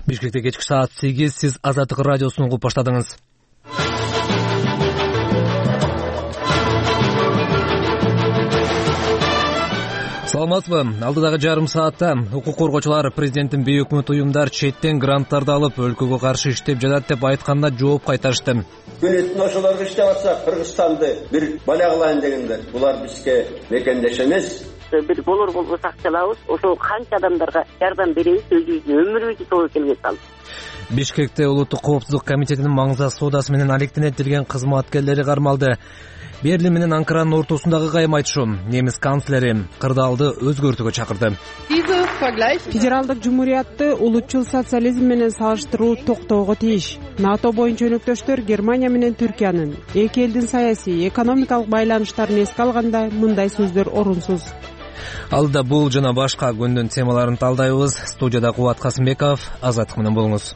Бишкекте кечки саат 8 сиз Азаттык радиосун угуп баштадыңыз. Саламатсызбы? Алдыдагы жарым саатта укук коргоочулар президенттин бейөкмөт уюмдар четтен гранттарды алып өлкөгө каршы иштеп жатат деп айтканда жооп кайтарышты. Күнөтүн ошолорго иштеп атсак, Кыргызстанды бир бала кылайын дегендер. Булар бизге мекендеш эмес. Бир болбосо акчалабыз, ошол канча адамдарга жардам беребиз, өзүбүздүн өмүрүбүздү толук келге салып. Бишкекте Улуттук коопсуздук комитетинин маңыза соодасы менен алектенетилген кызматкерлери кармалды. Берлин менен Анкаранын ортосундагы кайым айтышуу немис канцлери кырдаалды өзгөртүүгө чакырды. Федералдык жумуриятты улутчул социализм менен салыштыруу токтоого тийиш. НАТО боюнча өнөктөштөр Германия менен Түркиянын эки элдин саясий, экономикалык байланыштарын эске алганда мындай сөздөр орунсуз. Алдыда бул жана башка күндүн темаларын талдайбыз. Студияда Кубат Касымбеков, Азаттык менен болуңуз.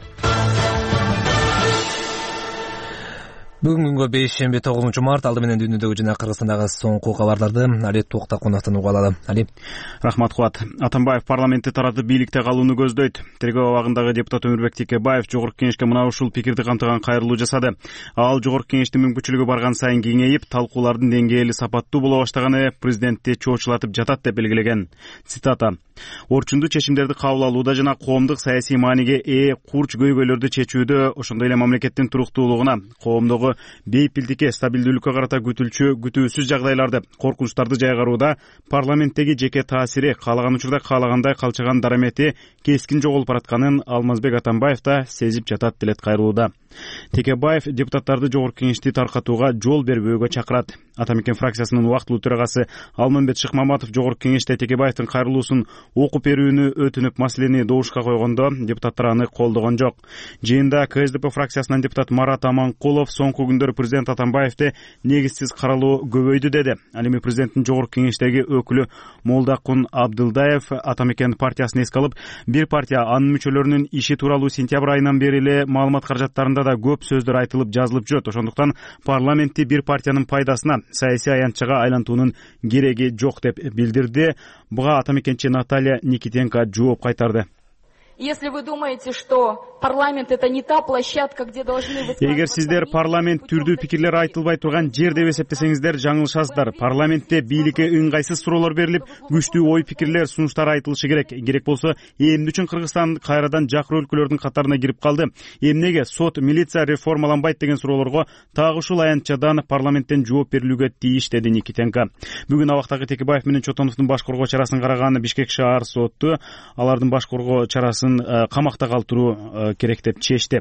Бүгүнгү бейшемби 9 март алды менен дүйнөдөгү жана Кыргызстандагы соңку кабарларды Али Токтакуновдон угуп алалы. Али. Рахмат Кубат. Атамбаев парламентти таратып бийликте калууну көздөйт. Тергөө абагындагы депутат Өмүрбек Текебаев Жогорку Кеңешке мына ушул пикирди камтыган кайрылуу жасады. Ал Жогорку Кеңештин мүмкүнчүлүгү барган сайын кеңейип, талкуулардын деңгээли сапаттуу боло баштаганы президентти чоочулатып жатат деп белгилеген. Цитата: "Орчундуу чечимдерди кабыл алууда жана коомдук саясий мааниге ээ курч көйгөйлөрдү чечүүдө, ошондой эле мамлекеттин туруктуулугуна, коомдогу бейпилдикке, стабилдүүлүккө карата күтүүсүз жагдайларды, коркунучтарды жайгарууда парламенттеги жеке таасири каалаган учурда каалагандай калчыган дарамети кескин жоголуп баратканын Алмазбек Атамбаев да сезип жатат" делет кайрылууда. Текебаев депутаттарды Жогорку Кеңешти таркатууга жол бербөөгө чакырат. Атамекен фракциясынын убактылуу төрагасы Алмамбет Шыкмаматов Жогорку Кеңеште Текебаевдин кайрылуусун окуп берүүнү өтүнүп, маселени добушка койгондо депутаттар аны колдогон жок. Жыйында КСДП фракциясынан депутат Марат Аманкулов соңку күндөрү президент Атамбаевди негизсиз каралуу көбөйдү деди. Ал эми президенттин Жогорку Кеңештеги өкүлү Молдакун Абдылдаев Атамекен партиясын эске алып, бир партия анын мүчөлөрүнүн иши тууралуу сентябрь айынан бери эле маалымат каражаттарында да көп сөздөр айтылып жазылып жүрөт. Ошондуктан парламентти бир партиянын пайдасына саясий аянтчага айлантуунун кереги жок деп билдирди. Буга атамекенчи Наталья Никитенко жооп кайтарды. Если вы думаете, что парламент это не та площадка, где должны высказываться... Эгер сиздер парламент түрдүү пикирлер айтылбай турган жер деп эсептесеңиздер, жаңылышасыздар. Парламентте бийликке ыңгайсыз суроолор берилип, күчтүү ой пикирлер, сунуштар айтылышы керек. Керек болсо, эмне үчүн Кыргызстан кайрадан жакыр өлкөлөрдүн катарына кирип калды? Эмнеге сот, милиция реформаланбайт деген суроолорго так ушул аянтчадан парламенттен жооп берилүүгө тийиш, деди Никитенко. Бүгүн абактагы Текебаев менен Чотоновдун баш коргоо чарасын караган Бишкек шаар соту алардын баш коргоо чарасын камакта калтыруу керек деп чечти.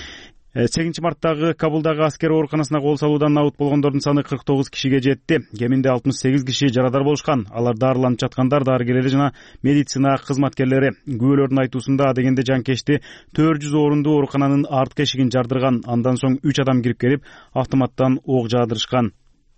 8 марттагы Кабулдагы аскер ооруканасына кол салуудан набыт болгондордун саны 49 кишиге жетти. Кеминде 68 киши жарадар болушкан. Алар дарыланып жаткандар, дарыгерлери жана медицина кызматкерлери. Күбөлөрдүн айтуусунда адегенде жанкечти 400 орундуу оорукананын арткы эшигин жардырган. Андан соң 3 адам кирип келип, автоматтан ок жаадырышкан.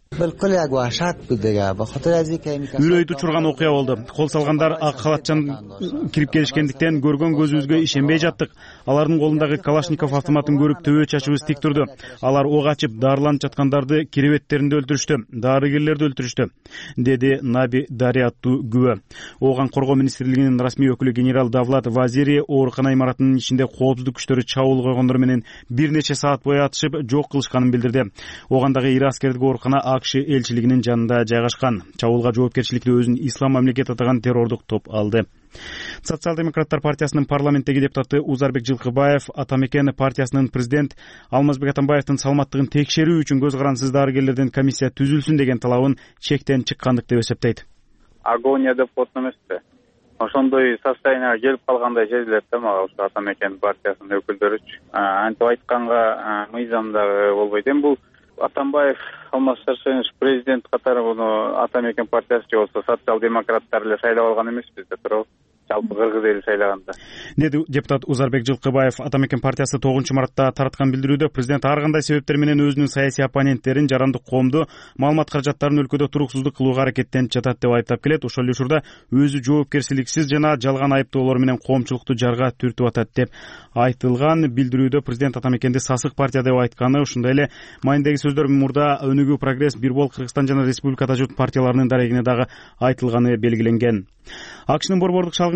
Үрөйдү учурган окуя болду. Кол салгандар ак халатчан кирип келишкендиктен көргөн көзүбүзгө ишенбей жаттык. Алардын колундагы Калашников автоматын көрүп төбө чачыбыз тик турду. Алар ок ачып дарыланып жаткандарды киребеттеринде өлтүрүштү, дарыгерлерди өлтүрүштү, деди Наби Дариаттуу күбө. Ооган коргоо министрлигинин расмий өкүлү генерал Давлат Вазири оорукана имаратынын ичинде коопсуздук күчтөрү чабуул койгондор менен бир нече саат бою атышып жок кылышканын билдирди. Оогандагы ири аскердик оорукана АКШ элчилигинин жанында жайгашкан. Чабуулга жоопкерчиликти өзүн ислам мамлекети атаган террордук топ алды. Социал-демократтар партиясынын парламенттеги депутаты Узарбек Жылкыбаев Атамекен партиясынын президент Алмазбек Атамбаевдин саламаттыгын текшерүү үчүн көз карансыз дарыгерлерден комиссия түзүлсүн деген талабын чектен чыккандык деп эсептейт. Агония деп коет эмеспи? Ошондой состоянияга келип калгандай сезилет да мага ушу Атамекен партиясынын өкүлдөрүчү. Антип айтканга мыйзам дагы болбойт. Эми бул Атамбаев Алмаз Шаршенович президент катары буну Атамекен партиясы же болсо социал-демократтар эле шайлап алган эмеспиз да туурабы? Жалпы кыргыз эли шайлаганда. Деди депутат Узарбек Жылкыбаев. Атамекен партиясы 9 мартта тараткан билдирүүдө президент ар кандай себептер менен өзүнүн саясий оппоненттерин, жарандык коомду маалымат каражаттарын өлкөдө туруксуздук кылууга аракеттенип жатат деп айыптап келет. Ошол эле учурда өзү жоопкерчиликсиз жана жалган айыптоолор менен коомчулукту жарга түртүп атат деп айтылган. Билдирүүдө президент Атамекенди сасык партия деп айтканы, ушундай эле майындагы сөздөр мурда Өнүгүү Прогресс, Бир Бол Кыргызстан жана Республикада журт партияларынын дарегине дагы айтылганы белгиленген. АКШнын борбордук шалгын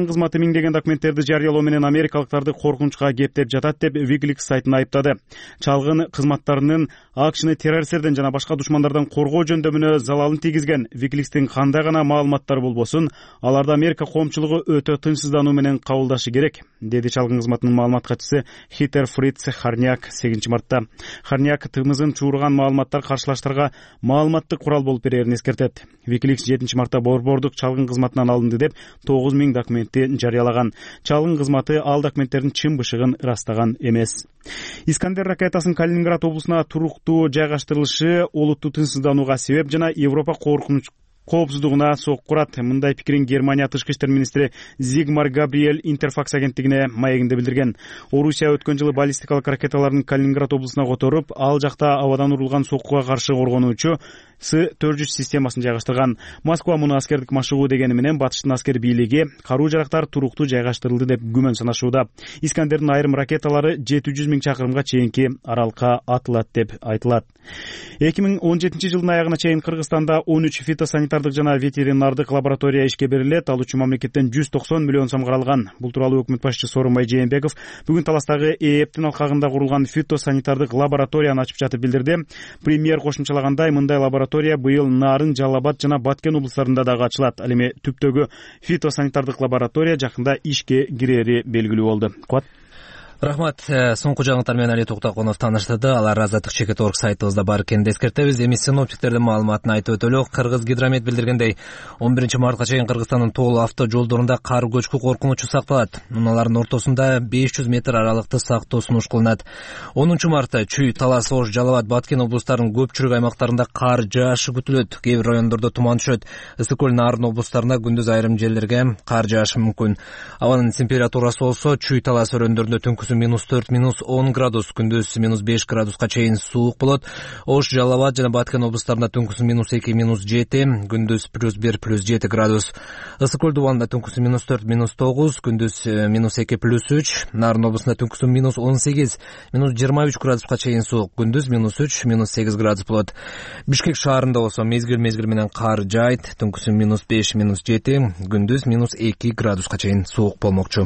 чалгын кызматы миңдеген документтерди жарыялоо менен америкалыктарды коркунучка кептеп жатат деп Wikileaks сайтын айыптады. Чалгын кызматтарынын АКШны террористтерден жана башка душмандардан коргоо жөндөмүнө залалын тийгизген Wikileakстин кандай гана маалыматтары болбосун, аларды Америка коомчулугу өтө тынчсыздануу менен кабылдашы керек, деди чалгын кызматынын маалымат катчысы Хитер Фриц Харняк 8 мартта. Харняк тымызын чууруган маалыматтар каршылаштарга маалыматтык курал болуп берерин эскертет. Wikileaks 7 мартта борбордук чалгын кызматынан алынды деп 9000 документти жарыялаган. Чалгын кызматы ал документтердин чын бышыгын ырастаган эмес. Искандер ракетасынын Калининград облусуна туруктуу жайгаштырылышы олуттуу тынчсызданууга себеп жана Европа коопсуздугуна сок курат. Мындай пикирин Германия тышкы иштер министри Зигмар Габриэль Интерфакс агенттигине маегинде билдирген. Орусия өткөн жылы баллистикалык ракеталарын Калининград облусуна которуп, ал жакта абадан урулган соккуга каршы коргонуучу С-400 системасын жайгаштырган. Москва муну аскердик машыгуу дегени менен батыштын аскер бийлиги каруу жарактар туруктуу жайгаштырылды деп күмөн санашууда. Искандердин айрым ракеталары 700 000 чакырымга чейинки аралыкка атылат деп айтылат. 2017 жылдын аягына чейин Кыргызстанда 13 фитосанитардык жана ветеринардык лаборатория ишке берилет. Алуучу мамлекеттен 190 миллион сом каралган. Бул тууралуу өкмөт башчысы Сооронбай Жээнбеков бүгүн Таластагы ЭЭПтин алкагында курулган фитосанитардык лабораторияны ачып жатып билдирди. Премьер кошумчалагандай, мындай лаборатория быйыл Нарын, Жалал Абад жана Баткен облустарында дагы ачылат. Ал эми түптөгү фитосанитардык лаборатория жакында ишке кирери белгилүү болду. Рахмат. Соңку жаңылыктар менен Али Токтоконов тааныштырды. Алар Азаттык чекит.org сайтыбызда бар экенин эскертебиз. Эми синоптиктердин маалыматын айтып өтөлү. Кыргыз гидромет билдиргендей, 11 мартка чейин Кыргызстандын тоол авто жолдорунда кар көчкү коркунучу сакталат. Муналардын ортосунда 500 метр аралыкты сактоо сунуш кылынат. 10 мартта Чүй, Талас, Ош, Жалал Абад, Баткен облустарынын көпчүлүк аймактарында кар жаашы күтүлөт. Кээ бир райондордо туман түшөт. Ысык көл, Нарын облустарында күндүз айрым жерлерге кар жаашы мүмкүн. Абанын температурасы болсо Чүй, Талас өрөөндөрүндө түнкүсүн -4, -10 градус, күндүз -5 градуска чейин суук болот. Ош, Жалал Абад жана Баткен облустарында түнкүсүн -2, -7, күндүз +1, +7 градус. Ысык көл дубалында түнкүсүн -4, -9, күндүз -2, +3. Нарын облусунда түнкүсүн -18, -23 градуска чейин суук, күндүз -3, -8 градус болот. Бишкек шаарында болсо мезгил менен кар жаайт, түнкүсүн -5, -7, күндүз -2 градуска чейин суук болмокчу.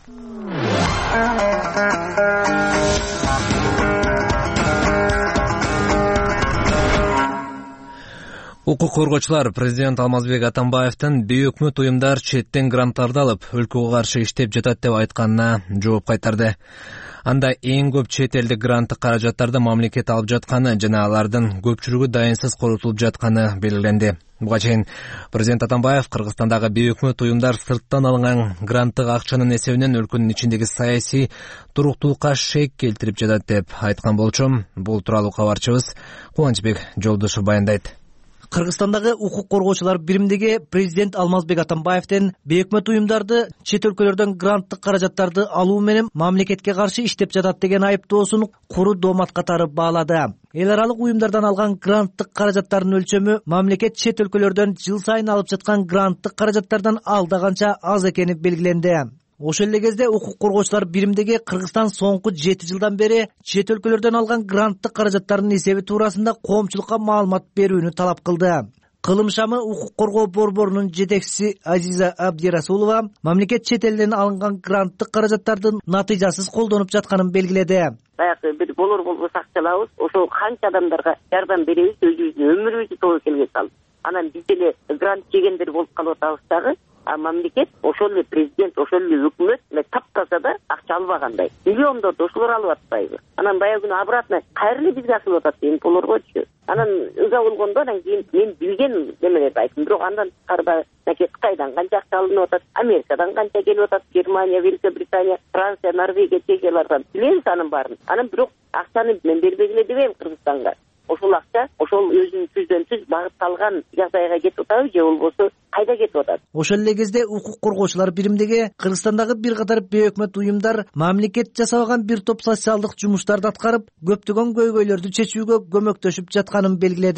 Укук коргоочулар президент Алмазбек Атамбаевдин бейөкмөт уюмдар четтен гранттарды алып, өлкөгө каршы иштеп жатат деп айтканына жооп кайтарды. Анда эң көп чет элдик гранттык каражаттарды мамлекет алып жатканы жана алардын көпчүлүгү дайынсыз корутулуп жатканы белгиленди. Буга чейин президент Атамбаев Кыргызстандагы бейөкмөт уюмдар сырттан алынган гранттык акчанын эсебинен өлкөнүн ичиндеги саясий туруктуулукка шек келтирип жатат деп айткан болчу. Бул тууралуу кабарчыбыз Кубанычбек Жолдошев баяндайт. Кыргызстандагы укук коргоочулар биримдиги президент Алмазбек Атамбаевдин бейөкмөт уюмдарды чет өлкөлөрдөн гранттык каражаттарды алуу менен мамлекетке каршы иштеп жатат деген айыптоосун куру доомат катары баалады. Эл аралык уюмдардан алган гранттык каражаттардын өлчөмү мамлекет чет өлкөлөрдөн жыл сайын алып жаткан гранттык каражаттардан алда канча аз экени белгиленди. Ошол эле кезде укук коргоочулар биримдиги Кыргызстан соңку 7 жылдан бери чет өлкөлөрдөн алган гранттык каражаттардын эсеби туурасында коомчулукка маалымат берүүнү талап кылды. Кылым шамы укук коргоо борборунун жетекчиси Азиза Абдирасулова мамлекет чет элден алынган гранттык каражаттардын натыйжасыз колдонуп жатканын белгиледи. Баягы бир болор болбос акчалабыз, ошол канча адамдарга жардам беребиз, өзүбүздүн өмүрүбүздү тобокелге салып. Анан биз деле грант жегендер болуп калып атабыз дагы. А мамлекет, ошол эле президент, ошол эле өкмөт таптаса да акча албагандай. Миллиондорду ошолор алып атпайбы? Анан баягы күнү обратно кайра эле бизге асылып атат деген болоргочу. Анан ыза болгондо анан кийин мен билген немелерди айттым. Бирок андан тышкары Кытайдан канча акча алынып атат, Америкадан канча келип атат, Германия, Великобритания, Франция, Норвегия, Чехиялардан билебиз анын баарын. Анан бирок акчаны мен бербегиле дебейм Кыргызстанга. Ошол акча ошол өзүнүн түздөн түз багытталган жагдайга кетип атабы же болбосо кайда кетип атат? Ошол эле кезде укук коргоочулар биримдиги Кыргызстандагы бир катар бейөкмөт уюмдар мамлекет жасабаган бир топ социалдык жумуштарды аткарып, көптөгөн көйгөйлөрдү чечүүгө көмөктөшүп жатканын белгиледи.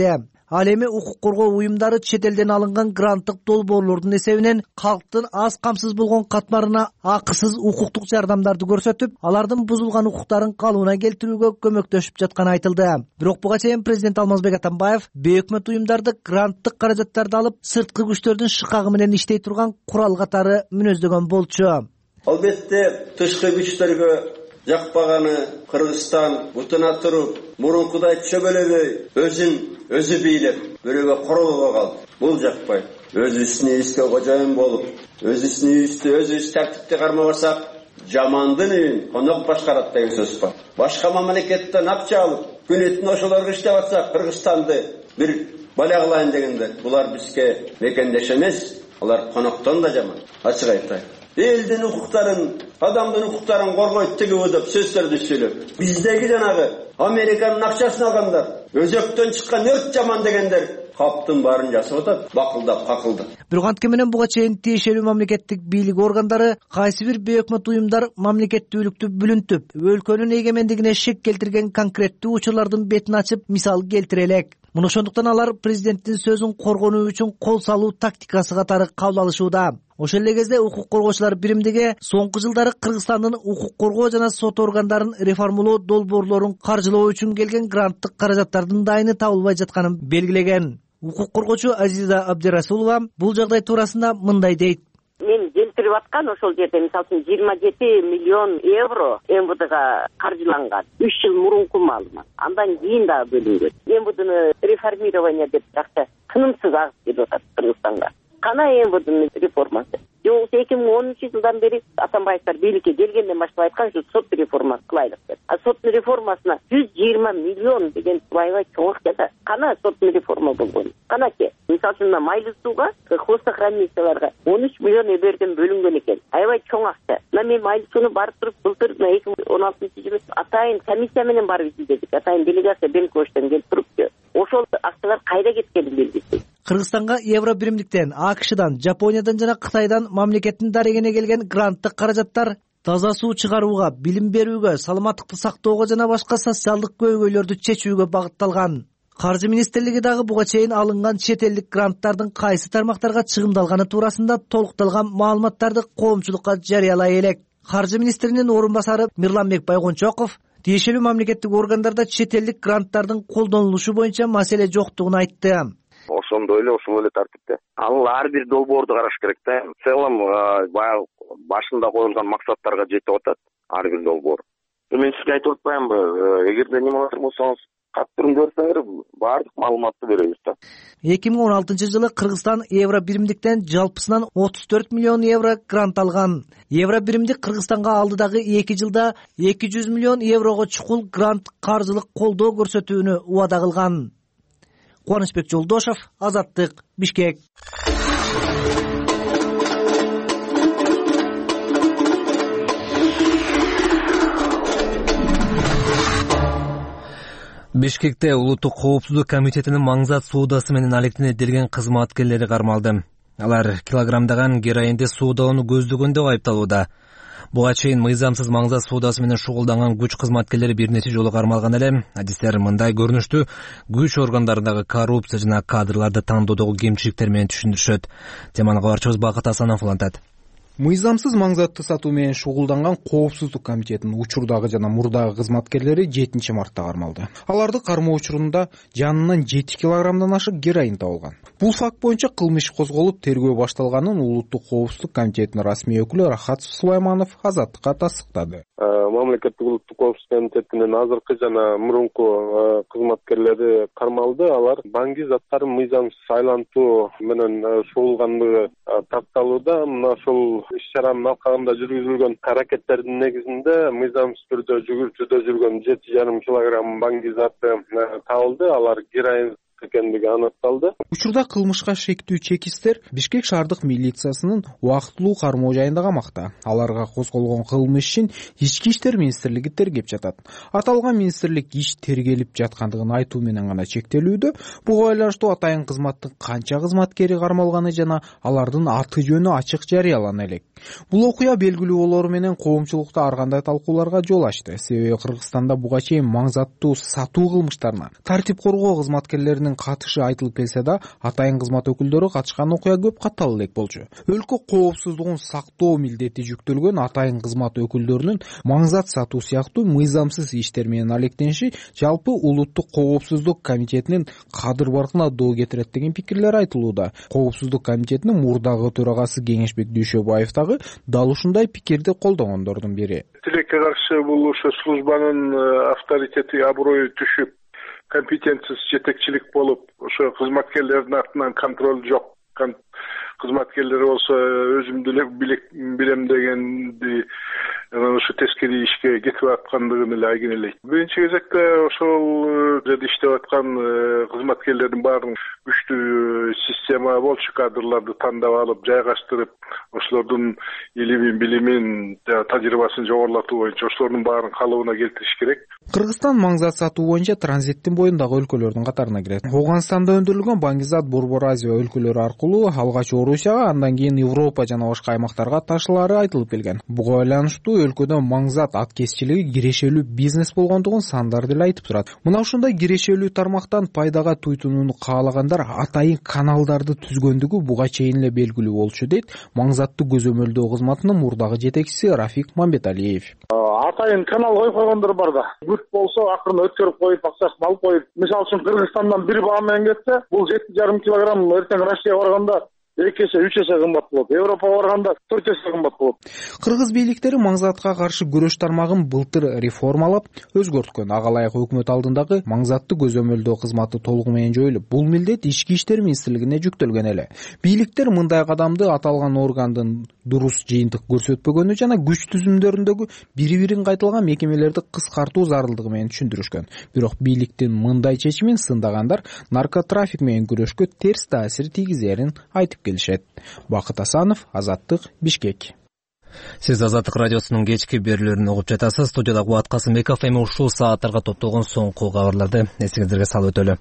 Ал эми укук коргоо уюмдары чет элден алынган гранттык долбоорлордун эсебинен калктын аз камсыз болгон катмарына акысыз укуктук жардамдарды көрсөтүп, алардын бузулган укуктарын калыбына келтирүүгө көмөктөшүп жатканы айтылды. Бирок буга чейин президент Алмазбек Атамбаев бейөкмөт уюмдарды гранттык каражаттарды алып, сырткы күчтөрдүн шыкагы менен иштей турган курал катары мүнөздөгөн болчу. Албетте, тышкы күчтөргө жакпаганы Кыргызстан бутуна туруп, мурункудай чөбөлөбөй, өзү бийлеп, бирөөгө королбой калды. Бул жакпайт. Өзүбүздүн үйүбүзгө кожоюн болуп, өзүбүз тартипти кармабасак, жамандын үйүн конок башкарат деген сөз бар. Башка мамлекеттен акча алып, күнүтүн ошолорго иштеп атсак, Кыргызстанды бир баля кылайын дегендер. Булар бизге мекендеш эмес, алар коноктон да жаман. Ачык айтайын. Элдин укуктарын, адамдын укуктарын коргойт тигиби деп сөздөрдү сүйлөп. Биздеги жанагы Американын акчасын алгандар, өзөктөн чыккан өрт жаман дегендер каптын баарын жасап атат, бакылдап, какылдап. Бирок анткени менен буга чейин тиешелүү мамлекеттик бийлик органдары кайсы бир бейөкмөт уюмдар мамлекеттүүлүктү бүлүнтүп, өлкөнүн эгемендигине шек келтирген конкреттүү учурлардын бетин ачып, мисал келтире элек. Муну ошондуктан алар президенттин сөзүн коргонуу үчүн кол салуу тактикасы катары кабыл алышууда. Ошол эле кезде укук коргоочулар биримдиги соңку жылдары Кыргызстандын укук коргоо жана сот органдарын реформалоо долбоорлорун каржылоо үчүн келген гранттык каражаттардын дайыны табылбай жатканын белгилеген. Укук коргоочу Азиза Абдирасулова бул жагдай туурасында мындай дейт. Мен келтирип аткан ошол жерде мисалы үчүн 27 миллион евро МВДга каржыланган. 3 жыл мурунку маалымат. Андан кийин дагы бөлүнгөн. МВДны реформирование деп акча тынымсыз агып келип атат Кыргызстанга. Кана МВДнын реформасы. Жок 2010-жылдан бери Атамбаевтар бийликке келгенден баштап айткан ушу сот реформасы кылайлык деп. А соттун реформасына 120 миллион деген аябай чоң акча. Кана соттун реформа болгон. Канаки, мисалы үчүн майлы сууга, хвостохранилищаларга 13 миллион эберден бөлүнгөн экен. Аябай чоң акча. Мен майлы сууну барып туруп, былтыр 2016-жылы атайын комиссия менен барып изилдедик. Атайын делегация Бенковичтен келип турупту. Ошол акчалар кайда кеткенин белгисиз. Кыргызстанга евро биримдиктен, АКШдан, Жапониядан жана Кытайдан мамлекеттин дарегине келген гранттык каражаттар таза суу чыгарууга, билим берүүгө, саламаттыкты сактоого жана башка социалдык көйгөйлөрдү чечүүгө багытталган. Каржы министрлиги дагы буга чейин алынган чет элдик гранттардын кайсы тармактарга чыгымдалганы туурасында толукталган маалыматтарды коомчулукка жарыялай элек. Каржы министринин орун басары Мирланбек Байгончоков тиешелүү мамлекеттик органдарда чет элдик гранттардын колдонулушу боюнча маселе жоктугун айтты. Ошондой эле ушул эле тартипте. Ал ар бир долбоорду караш керек да. В целом баягы башында коюлган максаттарга жетип атат ар бир долбоор. Мен сизге айтып атпаймынбы, эгерде неме кылат болсоңуз, кат түрүндө берсеңер баардык маалыматты беребиз да. 2016-жылы Кыргызстан евро биримдиктен жалпысынан 34 миллион евро грант алган. Евро биримдик Кыргызстанга алдыдагы 2 жылда 200 миллион еврого чукул грант каржылык колдоо көрсөтүүнү убада кылган. Кубанычбек Жолдошов, Азаттык, Бишкек. Бишкекте Улуттук коопсуздук комитетинин маңзат соодасы менен алектенетилген кызматкерлери кармалды. Алар килограммдаган героинди соодоону көздөгөн деп айыпталууда. Буга чейин мыйзамсыз маңзат соодасы менен шугулданган күч кызматкерлери бир нече жолу кармалган эле. Адистер мындай көрүнүштү күч органдарындагы коррупция жана кадрларды тандоодогу кемчиликтер менен түшүндүрүшөт. Теманы кабарчыбыз Бакыт Асанов улантат. Мыйзамсыз маңзатты сатуу менен шугулданган коопсуздук комитетинин учурдагы жана мурдагы кызматкерлери 7 мартта кармалды. Аларды кармоо учурунда жанынан 7 килограммдан ашык героин табылган. Бул факт боюнча кылмыш козголуп, тергөө башталганын Улуттук коопсуздук комитетинин расмий өкүлү Рахат Сулайманов Азаттыкка тастыктады. Мамлекеттик улуттук коопсуздук комитетинин азыркы жана мурунку кызматкерлери кармалды. Алар баңги заттарын мыйзамсыз айлантуу менен шугулдангандыгы такталууда. Мына ушул иш-чаранын алкагында жүргүзүлгөн аракеттердин негизинде мыйзамсыз түрдө жүгүртүүдө жүргөн 7,5 килограмм баңги заты табылды. Алар героин экендиги аныкталды. Учурда кылмышка шектүү чекистер Бишкек шаардык милициясынын убактылуу кармоо жайында камакта. Аларга козголгон кылмыш ишин Ички иштер министрлиги тергеп жатат. Аталган министрлик иш тергелип жаткандыгын айтуу менен гана чектелүүдө. Буга байланыштуу атайын кызматтын канча кызматкери кармалганы жана алардын аты жөнү ачык жарыялана элек. Бул окуя белгилүү болору менен коомчулукта ар кандай талкууларга жол ачты. Себеби Кыргызстанда буга чейин маңзаттуу сатуу кылмыштарына тартип коргоо кызматкерлеринин комитетинин катышы айтылып келсе да, атайын кызмат өкүлдөрү катышкан окуя көп каттала элек болчу. Өлкө коопсуздугун сактоо милдети жүктөлгөн атайын кызмат өкүлдөрүнүн маңзат сатуу сыяктуу мыйзамсыз иштер менен алектениши жалпы улуттук коопсуздук комитетинин кадыр баркына доо кетирет деген пикирлер айтылууда. Коопсуздук комитетинин мурдагы төрагасы Кеңешбек Дүйшөбаев дагы дал ушундай пикирди колдогондордун бири. Тилекке каршы бул ошо службанын авторитети, аброю түшүп, компетенциясыз жетекчилик болуп, ошо кызматкерлердин артынан контроль жок. Кызматкерлер болсо өзүмдү билем дегенди ошо тескери ишке кетип аткандыгын эле айгинелейт. Биринчи кезекте ошол жерде иштеп аткан кызматкерлердин баарын күчтүү система болчу, кадрларды тандап алып, жайгаштырып, ошолордун илимин, билимин, тажрыйбасын жогорулатуу боюнча ошолордун баарын калыбына келтириш керек. Кыргызстан маңзат сатуу боюнча транзиттин боюндагы өлкөлөрдүн катарына кирет. Ооганстанда өндүрүлгөн Баңгизат Борбор Азия өлкөлөрү аркылуу алгач Орусияга, андан кийин Европа жана башка аймактарга ташылаары айтылып келген. Буга байланыштуу өлкөдө маңзат аткезчилиги кирешелүү бизнес болгондугун сандар деле айтып турат. Мына ушундай кирешелүү тармактан пайдага туйтунууну каалагандар атайын каналдарды түзгөндүгү буга чейин эле белгилүү болчу, дейт маңзатты көзөмөлдөө кызматынын мурдагы жетекчиси Рафик Мамбеталиев. Атайын канал коюп койгондор бар да. Бүт болсо акырын өткөрүп коюп, акчасын алып коюп. Мисалы үчүн Кыргызстандан бир баа менен кетсе, бул 7,5 килограмм эртең Россияга барганда 2 эсе 3 эсе кымбат болот. Европага барганда 4 эсе кымбат болот. Кыргыз бийликтери маңзатка каршы күрөш тармагын былтыр реформалап, өзгөрткөн. Ага ылайык өкмөт алдындагы маңзатты көзөмөлдөө кызматы толугу менен жоюлуп, бул милдет Ички иштер министрлигине жүктөлгөн эле. Бийликтер мындай кадамды аталган органдын дурус жыйынтык көрсөтпөгөнү жана күч түзүмдөрүндөгү бири-бирин кайталган мекемелерди кыскартуу зарылдыгы менен түшүндүрүшкөн. Бирок бийликтин мындай чечимин сындагандар наркотрафик менен күрөшкө терс таасир тийгизерин айтып келишет. Бакыт Асанов, Азаттык, Бишкек. Сиз Азаттык радиосунун кечки берүүлөрүн угуп жатасыз. Студияда Кубат Касымбеков. Эми ушул сааттарга топтолгон соңку кабарларды эсиңиздерге салып өтөлү.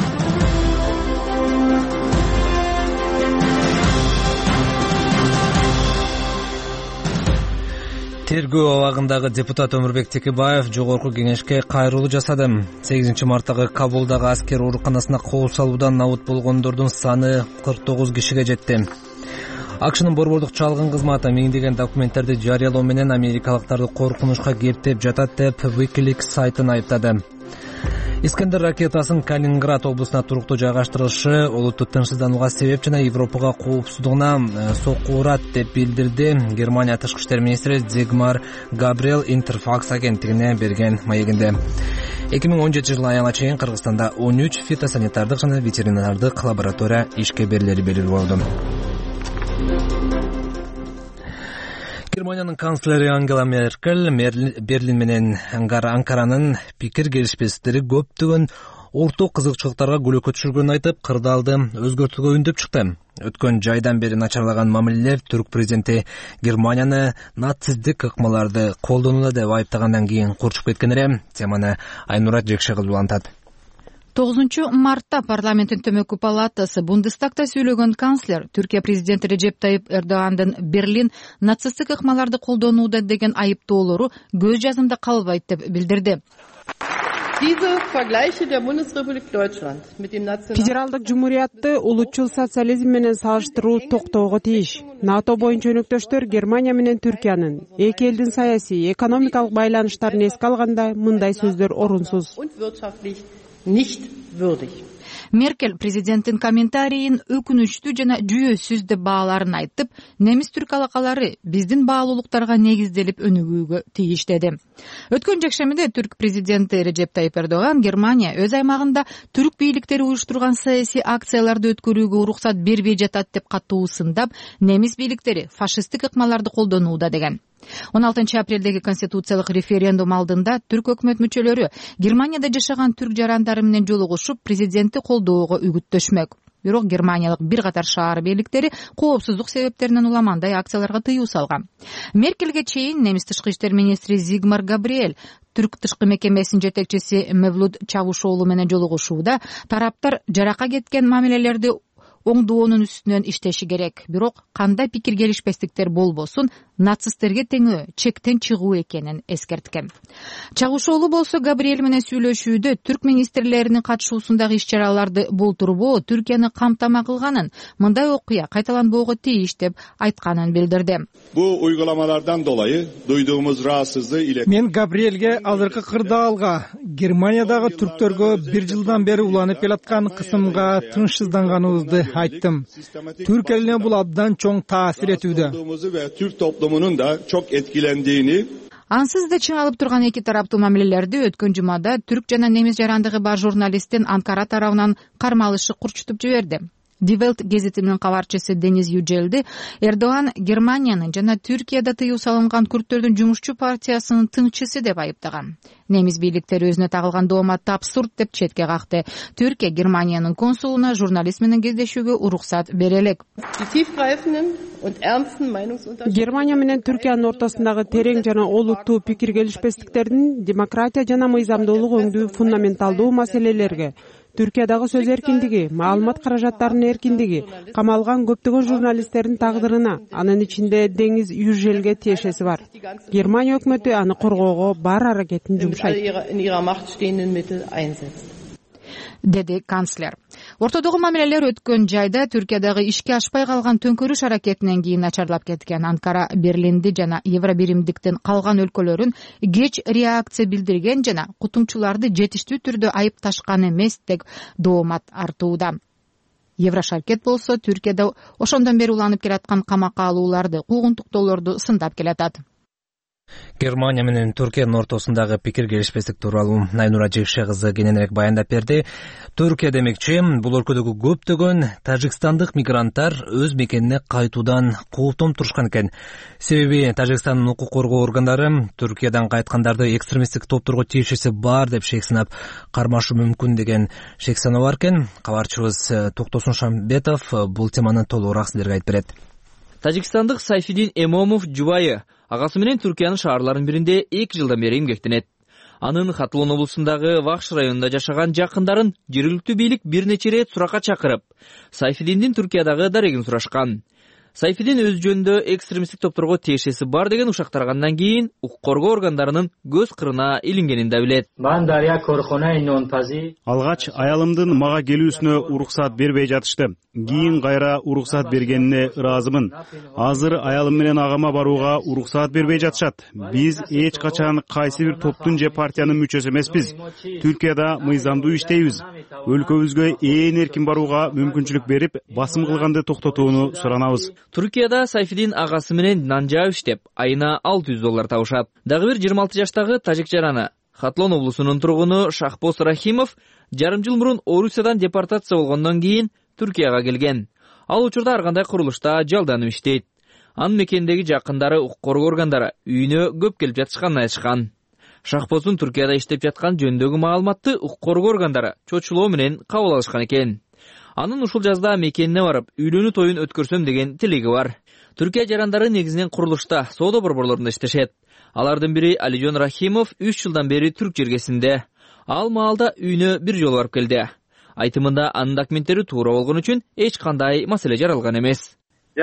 Тергөө абагындагы депутат Өмүрбек Текебаев жогорку кеңешке кайрылуу жасады. 8 марттагы Кабулдагы аскер ооруканасына кол салуудан набут болгондордун саны 49 кишиге жетти. АКШнын борбордук чалгын кызматы миңдеген документтерди жарыялоо менен америкалыктарды коркунучка кептеп жатат деп Wikileaks сайтын айыптады. Искандер ракетасын Калининград облусуна туруктуу жайгаштырышы олутту тынчсызданууга себеп жана Европага коопсуздугуна сокку урат деп билдирди Германия тышкы иштер министри Зигмар Габриэл Интерфакс агенттигине берген маегинде. 2017 жылы аягына чейин Кыргызстанда 13 фитосанитардык жана ветеринардык лаборатория ишке берилери белгилүү болду. Германиянын канцлери Ангела Меркель Берлин менен Анкаранын пикир келишпестиктери көптөгөн орток кызыкчылыктарга күлөккө түшүргөнүн айтып, кырдаалды өзгөртүүгө үндөп чыкты. Өткөн жайдан бери начарлаган мамилелер түрк президенти Германияны нацисттик ыкмаларды колдонууда деп айыптагандан кийин курчуп кеткен эле. Теманы Айнурат Жекшегил улантат. 9 мартта парламенттин төмөкү палатасы Бундестагда сүйлөгөн канцлер Түркия президенти Режеп Тайип Эрдогандын Берлин нацисттик ыкмаларды колдонууда деген айыптоолору көз жазымда калбайт деп билдирди. Федералдык жумуриятты улутчул социализм менен салыштыруу токтоого тийиш. НАТО боюнча өнөктөштөр Германия менен Түркиянын эки элдин саясий, экономикалык байланыштарын эске алганда мындай сөздөр орунсуз. Меркель президенттин комментарийин өкүнүчтүү жана жүйөсүз деп бааларын айтып, немис түрк алакалары биздин баалуулуктарга негизделип өнүгүүгө тийиш деди. Өткөн жекшемиде түрк президенти Режеп Тайип Эрдоган Германия өз аймагында түрк бийликтери уюштурган саясий акцияларды өткөрүүгө уруксат бербей жатат деп катуу сындап, немис бийликтери фашисттик ыкмаларды колдонууда деген. 16 апрелдеги конституциялык референдум алдында түрк өкмөт мүчөлөрү Германияда жашаган түрк жарандары менен жолугушуп, президентти колдоого үгүттөшмөк. Бирок германиялык бир катар шаар бийликтери коопсуздук себептеринен уламандай акцияларга тыюу салган. Меркельге чейин немис тышкы иштер министри Зигмар Габриэль түрк тышкы мекемесинин жетекчиси Мевлут Чавушоğlu менен жолугушууда тараптар жарака кеткен мамилелерди оңдоонун үстүнөн иштеши керек. Бирок кандай пикир келишпестиктер болбосун нацисттерге теңөө чектен чыгуу экенин эскерткен. Чагышоолу болсо Габриэль менен сүйлөшүүдө түрк министрлеринин катышуусундагы иш-чараларды болтурбоо Түркияны камтама кылганын, мындай окуя кайталанбоого тийиш деп айтканын билдирди. Bu uygulamalardan dolayı duyduğumuz rahatsızlığı ile мен Габриэльге азыркы кырдаалга, Германиядагы түрктөргө бир жылдан бери уланып келаткан кысымга тынчсызданганыбызды айттым. Түрк элине бул абдан чоң таасир этүүдө. Türk toplumunun da çok etkilendiğini Ансыз да чыңалып турган эки тараптуу мамилелерди өткөн жумада түрк жана немис жарандыгы бар журналисттин Анкара тарабынан кармалышы курчутуп жиберди. Die Welt гезитинин кабарчысы Дениз Юджелди Эрдоган Германиянын жана Түркияда тыюу салынган күрттөрдүн жумушчу партиясынын тыңчысы деп айыптаган. Немис бийликтери өзүнө тагылган дооматты абсурд деп четке какты. Түркия Германиянын консулуна журналист менен кездешүүгө уруксат бере элек. Германия менен Түркиянын ортосундагы терең жана олуттуу пикир келишпестиктердин демократия жана мыйзамдуулук өңдүү фундаменталдуу маселелерге, Түркиядагы сөз эркиндиги, маалымат каражаттарынын эркиндиги, камалган көптөгөн журналисттердин тагдырына, анын ичинде Дениз Южелге тиешеси бар. Германия өкмөтү аны коргоого бар аракетин жумшайт, деди канцлер. Ортодогу мамилелер өткөн жайда Түркиядагы ишке ашпай калган төңкөрүш аракетинен кийин начарлап кеткен. Анкара Берлинди жана Евробиримдиктин калган өлкөлөрүн кеч реакция билдирген жана кутумчуларды жетиштүү түрдө айыпташкан эмес деп доомат артууда. Еврошаркет болсо Түркияда ошондон бери уланып келаткан камакка алууларды, куугунтуктоолорду сындап келатат. Германия менен Түркиянын ортосундагы пикир келишпестик тууралуу Найнура Жекше кызы кененирээк баяндап берди. Түркия демекчи, бул өлкөдөгү көптөгөн тажикстандык мигранттар өз мекенине кайтуудан кооптон турушкан экен. Себеби Тажикстандын укук коргоо органдары Түркиядан кайткандарды экстремисттик топторго тиешеси бар деп шек санап кармашы мүмкүн деген шек саноо бар экен. Кабарчыбыз Токтосун Шамбетов бул теманы толугураак силерге айтып берет. Тажикстандык Сайфидин Эмомов жубайы агасы менен Түркиянын шаарларынын биринде 2 жылдан бери эмгектенет. Анын Хатлон облусундагы Вахш районунда жашаган жакындарын жергиликтүү бийлик бир нече ирет суракка чакырып, Сайфидиндин Түркиядагы дарегин сурашкан. Сайфидин өз жөнүндө экстремисттик топторго тиешеси бар деген ушак таргандан кийин укук коргоо органдарынын көз кырына илингенин да билет. Алгач аялымдын мага келүүсүнө уруксат бербей жатышты. Кийин кайра уруксат бергенине ыраазымын. Азыр аялым менен агама барууга уруксат бербей жатышат. Биз эч качан кайсы бир топтун же партиянын мүчөсү эмеспиз. Түркияда мыйзамдуу иштейбиз. Өлкөбүзгө ээн эркин барууга мүмкүнчүлүк берип, басым кылганды токтотууну суранабыз. Түркияда Сайфидин агасы менен нанжаа иштеп, айына $600 табышат. Дагы бир 26 жаштагы тажик жараны Хатлон облусунун тургуну Шахпос Рахимов жарым жыл мурун Орусиядан депортация болгондон кийин Түркияга келген. Ал учурда ар кандай курулушта жалданып иштейт. Анын мекендеги жакындары укук коргоо органдары үйүнө көп келип жатышканын айтышкан. Шахпостун Түркияда иштеп жаткан жөнүндөгү маалыматты укук коргоо органдары чочулоо менен кабыл алышкан экен. Анын ушул жазда мекенине барып, үйлөнүү тоюн өткөрсөм деген тилеги бар. Түркия жарандары негизинен курулушта, соода борборлорунда иштешет. Алардын бири Алижон Рахимов 3 жылдан бери түрк жергесинде. Ал маалда үйүнө бир жолу барып келди. Айтымында анын документтери туура болгон үчүн эч кандай маселе жаралган эмес.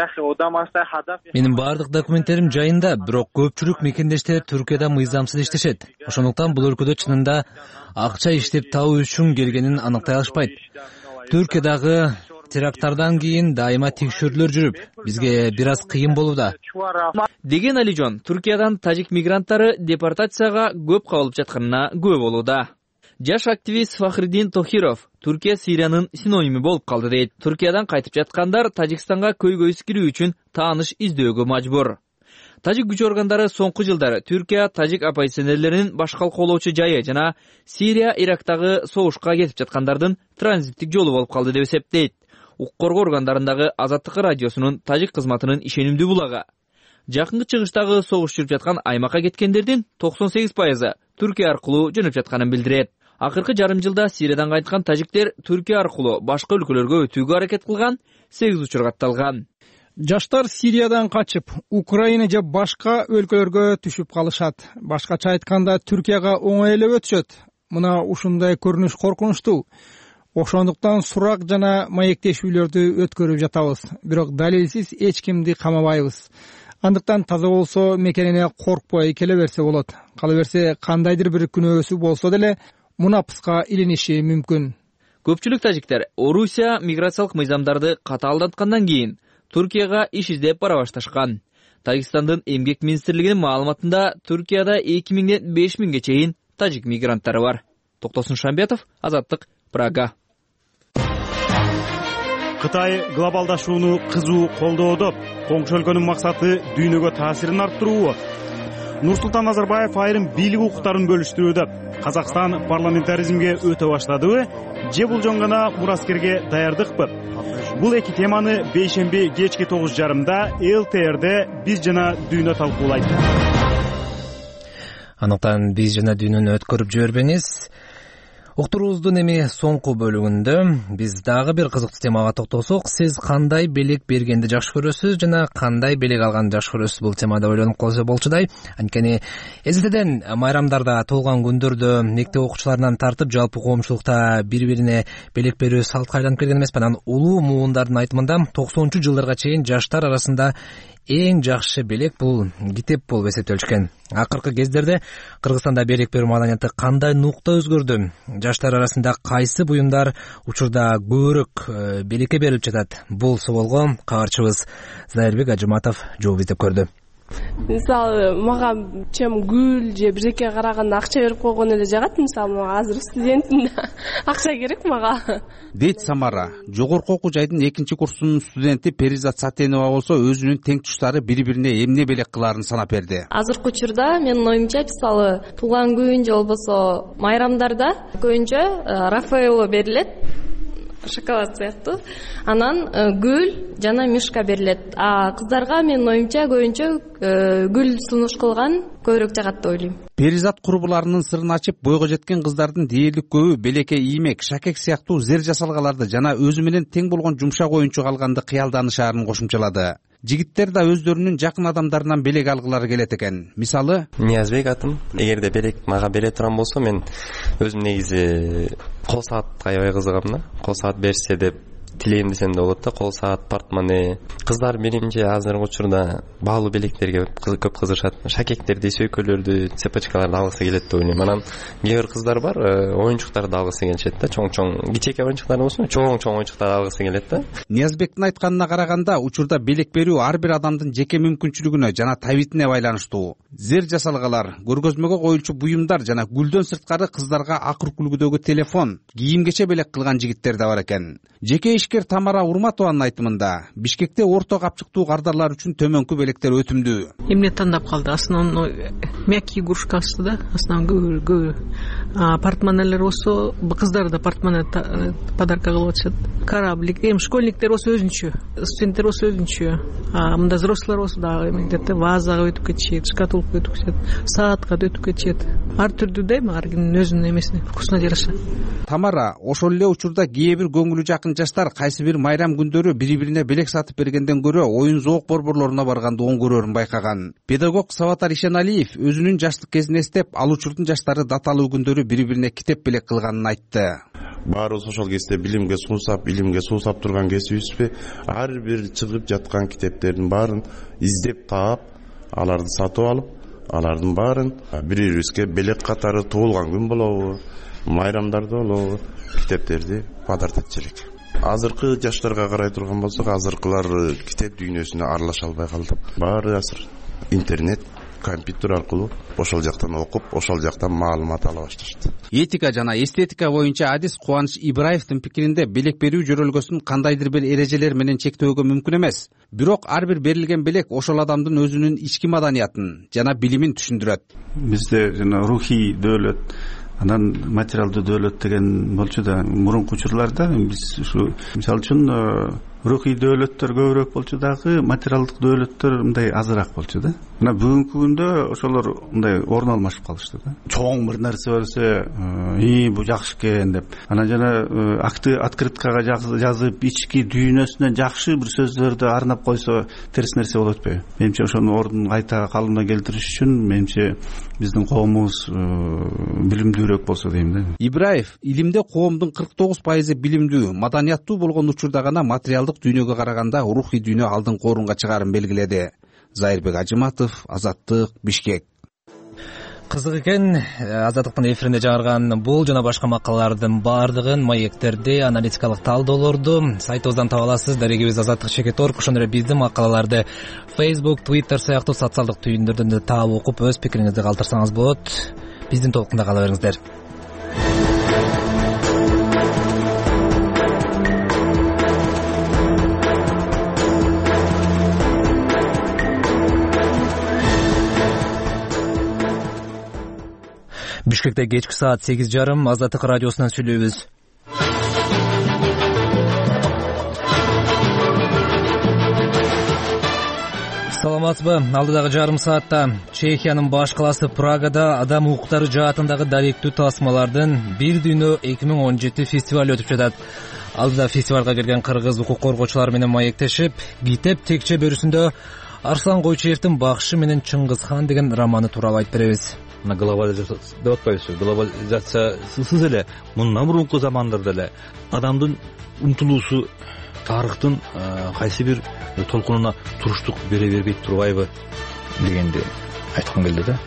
Менин бардык документтерим жайында, бирок көпчүлүк мекендештер Түркияда мыйзамсыз иштешет. Ошондуктан бул өлкөдө чынында акча иштеп табуу үчүн келгенин аныктай алышпайт. Түркиядагы теракттардан кийин дайыма текшөрүүлөр жүрүп, бизге бир аз кыйын болууда. Деген Алижон, Түркиядан тажик мигранттары депортацияга көп кабылып жатканына күбө болууда. Жаш активист Фахриддин Тохиров Түркия Сириянын синоними болуп калды дейт. Түркиядан кайтып жаткандар Тажикстанга көйгөйсүз кирүү үчүн тааныш издөөгө мажбур. Тажик күч органдары соңку жылдары Түркия тажик оппозиционерлеринин баш калкоолоочу жайы жана Сирия, Ирактагы согушка кетип жаткандардын транзиттик жолу болуп калды деп эсептейт. Укук коргоо органдарындагы Азаттык радиосунун тажик кызматынын ишенимдүү булагы. Жакынкы чыгыштагы согуш жүрүп жаткан аймакка кеткендердин 98% Түркия аркылуу жөнөп жатканын билдирет. Акыркы жарым жылда Сириядан кайткан тажиктер Түркия аркылуу башка өлкөлөргө өтүүгө аракет кылган, 8 учур катталган. Жаштар Сириядан качып, Украина же башка өлкөлөргө түшүп калышат. Башкача айтканда Түркияга оңой эле өтүшөт. Мына ушундай көрүнүш коркунучтуу. ошондуктан сурак жана маектешүүлөрдү өткөрүп жатабыз, бирок далилсиз эч кимди камабайбыз. Андыктан таза болсо мекенине коркпой келе берсе болот. Кала берсе кандайдыр бир күнөөсү болсо деле мунапыска илиниши мүмкүн. Көпчүлүк тажиктер Орусия миграциялык мыйзамдарды катаалданткандан кийин Туркияга иш издеп бара башташкан. Тажикстандын эмгек министрлигинин маалыматында Туркияда 2000ден 5000ге чейин тажик мигранттары бар. Токтосун Шамбетов, Азаттык, Прага. Кытай глобалдашууну кызуу колдоодо. Коңшу өлкөнүн максаты дүйнөгө таасирин арттыруу. Нурсултан Назарбаев айрым бийлик укуктарын бөлүштүрүүдө. Казакстан парламентаризмге өтө баштадыбы, же бул жөн гана мураскерге даярдыкпы? Бул эки теманы бейшемби кечки 9:30 ЛТРде биз жана дүйнө талкуулайт. Анықтан биз жана дүйнөнү өткөрүп жибербеңиз. Уктуруубуздун эми соңку бөлүгүндө биз дагы бир кызыктуу темага токтолсок, сиз кандай белек бергенди жакшы көрөсүз жана кандай белек алганды жакшы көрөсүз? Бул темада ойлонуп калса болчудай. Анткени эзитеден майрамдарда, толгон күндөрдө мектеп окуучуларынан тартып жалпы коомчулукта бири-бирине белек берүү салтка айланып келген эмеспи? Анан улуу муундардын айтымында 90-жылдарга чейин жаштар арасында эң жакшы белек бул китеп болуп эсептелишкен. Акыркы кездерде Кыргызстанда белек берүү маданияты кандай нукта өзгөрдү? Жаштар арасында кайсы буюмдар учурда көбүрөөк белекке берилип жатат? Бул суроого кабарчыбыз Зайырбек Ажыматов жооп издеп көрдү. Мисалы, мага чем гүл же бирекке караганда акча берип койгон эле жагат. Мисалы, мага азыр студентмин да, акча керек мага. Дейт Самара, жогорку окуу жайдын 2-курсунун студенти Перизат Сатенова болсо өзүнүн тең туштары бири-бирине эмне белек кылаарын санап берди. Азыркы учурда менин оюмча, мисалы, туулган күн же болбосо майрамдарда көбүнчө Рафаэлло берилет. Шоколад сыяктуу. Анан гүл жана мишка берилет. А кыздарга менин оюмча көбүнчө гүл сунуш кылган көбүрөөк жагат деп ойлойм. Перизат курбуларынын сырын ачып, бойго жеткен кыздардын дээрлик көбү белекке иймек, шакек сыяктуу зер жасалгаларды жана өзү менен тең болгон жумшак оюнчук алганды кыялданышаарын кошумчалады. Жигиттер да өздөрүнүн жакын адамдарынан белек алгылары келет экен. Мисалы, Ниязбек атым. Эгерде белек мага бере турган болсо, мен өзүм негизи кол саатка аябай кызыгам да. Кол саат берсе деп тилейм десем да болот да. Кол саат, портмоне. Кыздар менимче азыркы учурда баалуу белектерге көп кызышат. Шакектерди, сөйкөлөрдү, цепочкаларды алгысы келет деп ойлойм. Анан кээ бир кыздар бар, оюнчуктарды алгысы келишет да. Чоң-чоң, кичээкей оюнчуктар болсун, чоң-чоң оюнчуктарды алгысы келет да. Ниязбектин айтканына караганда, учурда белек берүү ар бир адамдын жеке мүмкүнчүлүгүнө жана табитине байланыштуу. Зер жасалгалар, көргөзмөгө коюлчу буюмдар жана гүлдөн сырткары кыздарга акыр күлгүдөгү телефон, кийимгече белек кылган жигиттер да бар экен. Жеке ишкер Тамара Урматованын айтымында, Бишкекте орто капчыктуу кардарлар үчүн төмөнкү белектер өтүмдүү. Эмне тандап калды? Основной мягкий игрушкасы да, основной гүл. Портмонелер болсо, кыздар да портмоне подарка кылып атышат. Кораблик, школьниктер болсо өзүнчө, студенттер болсо өзүнчө. Мында взрослый болсо дагы где-то вазага өтүп кетишет, шкатулка өтүп кетишет, саатка да өтүп кетишет. Ар түрдүү да эми ар кимдин өзүнүн эмесине, вкусуна жараша. Тамара ошол эле учурда кээ бир көңүлү жакын жаштар кайсы бир майрам күндөрү бири-бирине белек сатып бергенден көрө оюн зоок борборлоруна барганды оң көрөрүн байкаган. Педагог Саватар Ишеналиев өзүнүн жаштык кезин эстеп, ал учурдун жаштары даталуу күндөрү бири-бирине китеп белек кылганын айтты. Баарыбыз ошол кезде илимге суусап турган кезибизби, ар бир чыгып жаткан китептердин баарын издеп таап, аларды сатып алып, алардын баарын бири-бирибизге белек катары туулган күн болобу, майрамдарда болобу, китептерди падартып элек. Азыркы жаштарга карай турган болсок, азыркылар китеп дүйнөсүнө аралаша албай калды. Баары азыр интернет, компьютер аркылуу ошол жактан окуп, ошол жактан маалымат ала башташты. Этика жана эстетика боюнча адис Кубаныч Ибраевдин пикиринде белек берүү жөрөлгөсүн кандайдыр бир эрежелер менен чектөөгө мүмкүн эмес. Бирок ар бир берилген белек ошол адамдын өзүнүн ички маданиятын жана билимин түшүндүрөт. Бизде жана рухий дөөлөт, анан материалдуу дөөлөт деген болчу да. Мурунку учурларда биз ушу мисалы үчүн рухий дөөлөттөр көбүрөөк болчу дагы материалдык дөөлөттөр мындай азыраак болчу да. Мына бүгүнкү күндө ошолор мындай орун алмашып калышты да. Чоң бир нерсе берсе, бул жакшы экен деп, анан жана открыткага жазып, ички дүйнөсүнөн жакшы бир сөздөрдү арнап койсо терс нерсе болот этпейби? Менимче ошонун ордун кайта калыбына келтириш үчүн менимче биздин коомубуз билимдүүрөөк болсо дейм да. Ибраев илимде коомдун 49% билимдүү, маданияттуу болгон учурда гана материалдык дүйнөгө караганда рухий дүйнө алдыңкы орунга чыгаарын белгиледи. Зайырбек Ажыматов, Азаттык, Бишкек. Кызык экен, Азаттыктын эфиринде жаңырган бул жана башка макалалардын баардыгын, маектерди, аналитикалык талдоолорду сайтыбыздан таба аласыз. Дарегибиз Азаттык.org. Ошондой эле биздин макалаларды Facebook, Twitter сыяктуу социалдык түйүндөрдөн да таап окуп, өз пикириңизди калтырсаңыз болот. Биздин толкунда кала бериңиздер. Бишкекте кечки саат 8:30 Азаттык радиосунан сүйлөйбүз. Саламатсызбы? Алдыдагы жарым саатта Чехиянын баш каласы Прагада адам укуктары жаатындагы даректүү тасмалардын Бир дүйнө 2017 фестиваль өтүп жатат. Алдыда фестивалга келген кыргыз укук коргоочулар менен маектешип, Китеп текче бөрүсүндө Арслан Койчуевдин Бакшы менен Чыңгызхан деген романы тууралуу айтып беребиз. Мына глобализация деп атпайбызбы? Глобализациясыз эле мындан мурунку замандарда эле адамдын умтулуусу тарыхтын кайсы бир толкунуна туруштук бере бербейт турбайбы дегенди айткым келди да.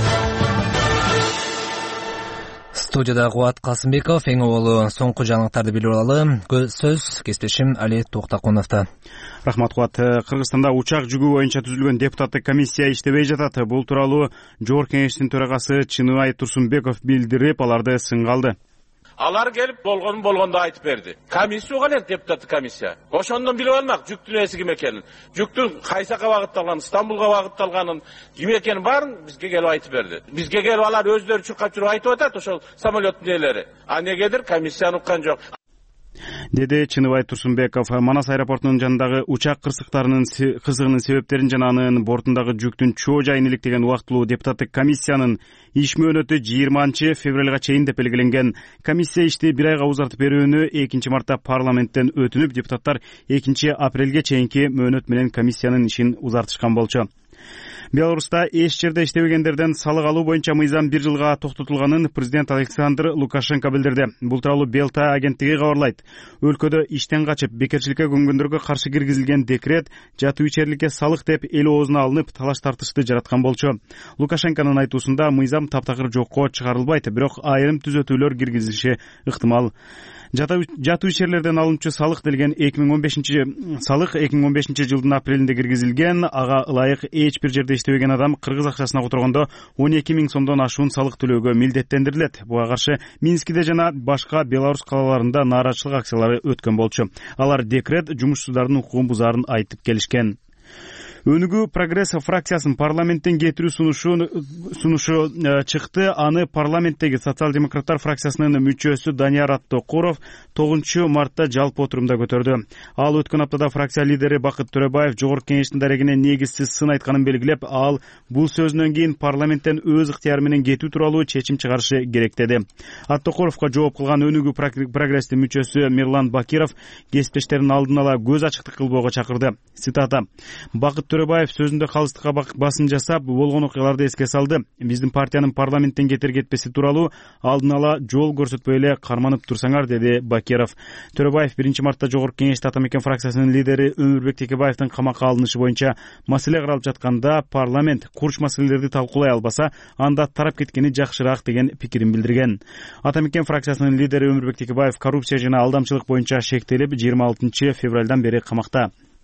Студияда Кубат Касымбеков, эң оболу соңку жаңылыктарды билип алалы. Сөз кесиптешим Али Токтакуновдо. Рахмат Кубат. Кыргызстанда учак жүгүү боюнча түзүлгөн депутаттык комиссия иштебей жатат. Бул тууралуу Жогорку Кеңештин төрагасы Чыныбай Турсунбеков билдирип, аларды сынга алды. Алар келип болгондо айтып берди. Комиссия калат, депутаттык комиссия. Ошондон билип алмак жүктүн эси ким экенин, жүктүн кайсака багытталганын, Стамбулга багытталганын, ким экенин баарын бизге келип айтып берди. Бизге келип алар өздөрү чуркап жүрүп айтып атат ошол самолеттин ээлери. А негедир комиссияны уккан жок. Деди Чыныбай Турсунбеков. Манас аэропортунун жанындагы учак кырсыгынын себептерин жана анын бортундагы жүктүн чоо жайын иликтеген убактылуу депутаттык комиссиянын иш мөөнөтү 20 февралга чейин деп белгиленген. Комиссия ишти 1 айга узартып берүүнү 2 мартта парламенттен өтүнүп, депутаттар 2 апрелге чейинки мөөнөт менен комиссиянын ишин узартышкан болчу. Беларуста эч жерде иштебегендерден салык алуу боюнча мыйзам 1 жылга токтотулганын президент Александр Лукашенко билдирди. Бул тууралуу Белта агенттиги кабарлайт. Өлкөдө иштен качып бекерчиликке көнгөндөргө каршы киргизилген декрет жатуу ичерликке салык деп эл оозуна алынып, талаш тартышты жараткан болчу. Лукашенконун айтуусунда мыйзам таптакыр жокко чыгарылбайт, бирок айрым түзөтүүлөр киргизилиши ыктымал. Жатуу ишерлерден алынчу салык делген 2015 жылдын апрелинде киргизилген. Ага ылайык эч бир жерде иштебеген адам кыргыз акчасына которгондо 12 000 сомдон ашуун салык төлөөгө милдеттендирилет. Буга каршы Минскиде жана башка Беларусь калаларында нааразычылык акциялары өткөн болчу. Алар декрет жумушчулардын укугун бузаарын айтып келишкен. Өнүгүү прогресс фракциясынын парламенттен кетирүү сунушу чыкты. Аны парламенттеги социал-демократтар фракциясынын мүчөсү Данияр Аттокуров 9 мартта жалпы отурумда көтөрдү. Ал өткөн аптада фракция лидери Бакыт Төрөбаев Жогорку Кеңештин дарегине негизсиз сын айтканын белгилеп, ал бул сөзүнөн кийин парламенттен өз ыктыяры менен кетүү тууралуу чечим чыгарышы керек деди. Аттокуровго жооп кылган өнүгүү прогресстин мүчөсү Мирлан Бакиров кесиптештерин алдын ала көз ачыктык кылбоого чакырды. Цитата: Бакыт Төрөбаев сөзүндө калыстыкка басым жасап, болгон окуяларды эске салды. Биздин партиянын парламенттен кетпеси тууралуу алдын ала жол көрсөтпөй эле карманып турсаңар, деди Бакиров. Төрөбаев 1 мартта Жогорку Кеңеште Атамекен фракциясынын лидери Өмүрбек Текебаевдин камакка алынышы боюнча маселе каралып жатканда парламент курч маселелерди талкуулай албаса, анда тарап кеткени жакшыраак деген пикирин билдирген. Атамекен фракциясынын лидери Өмүрбек Текебаев коррупция жана алдамчылык боюнча шектелип 26 февралдан бери камакта.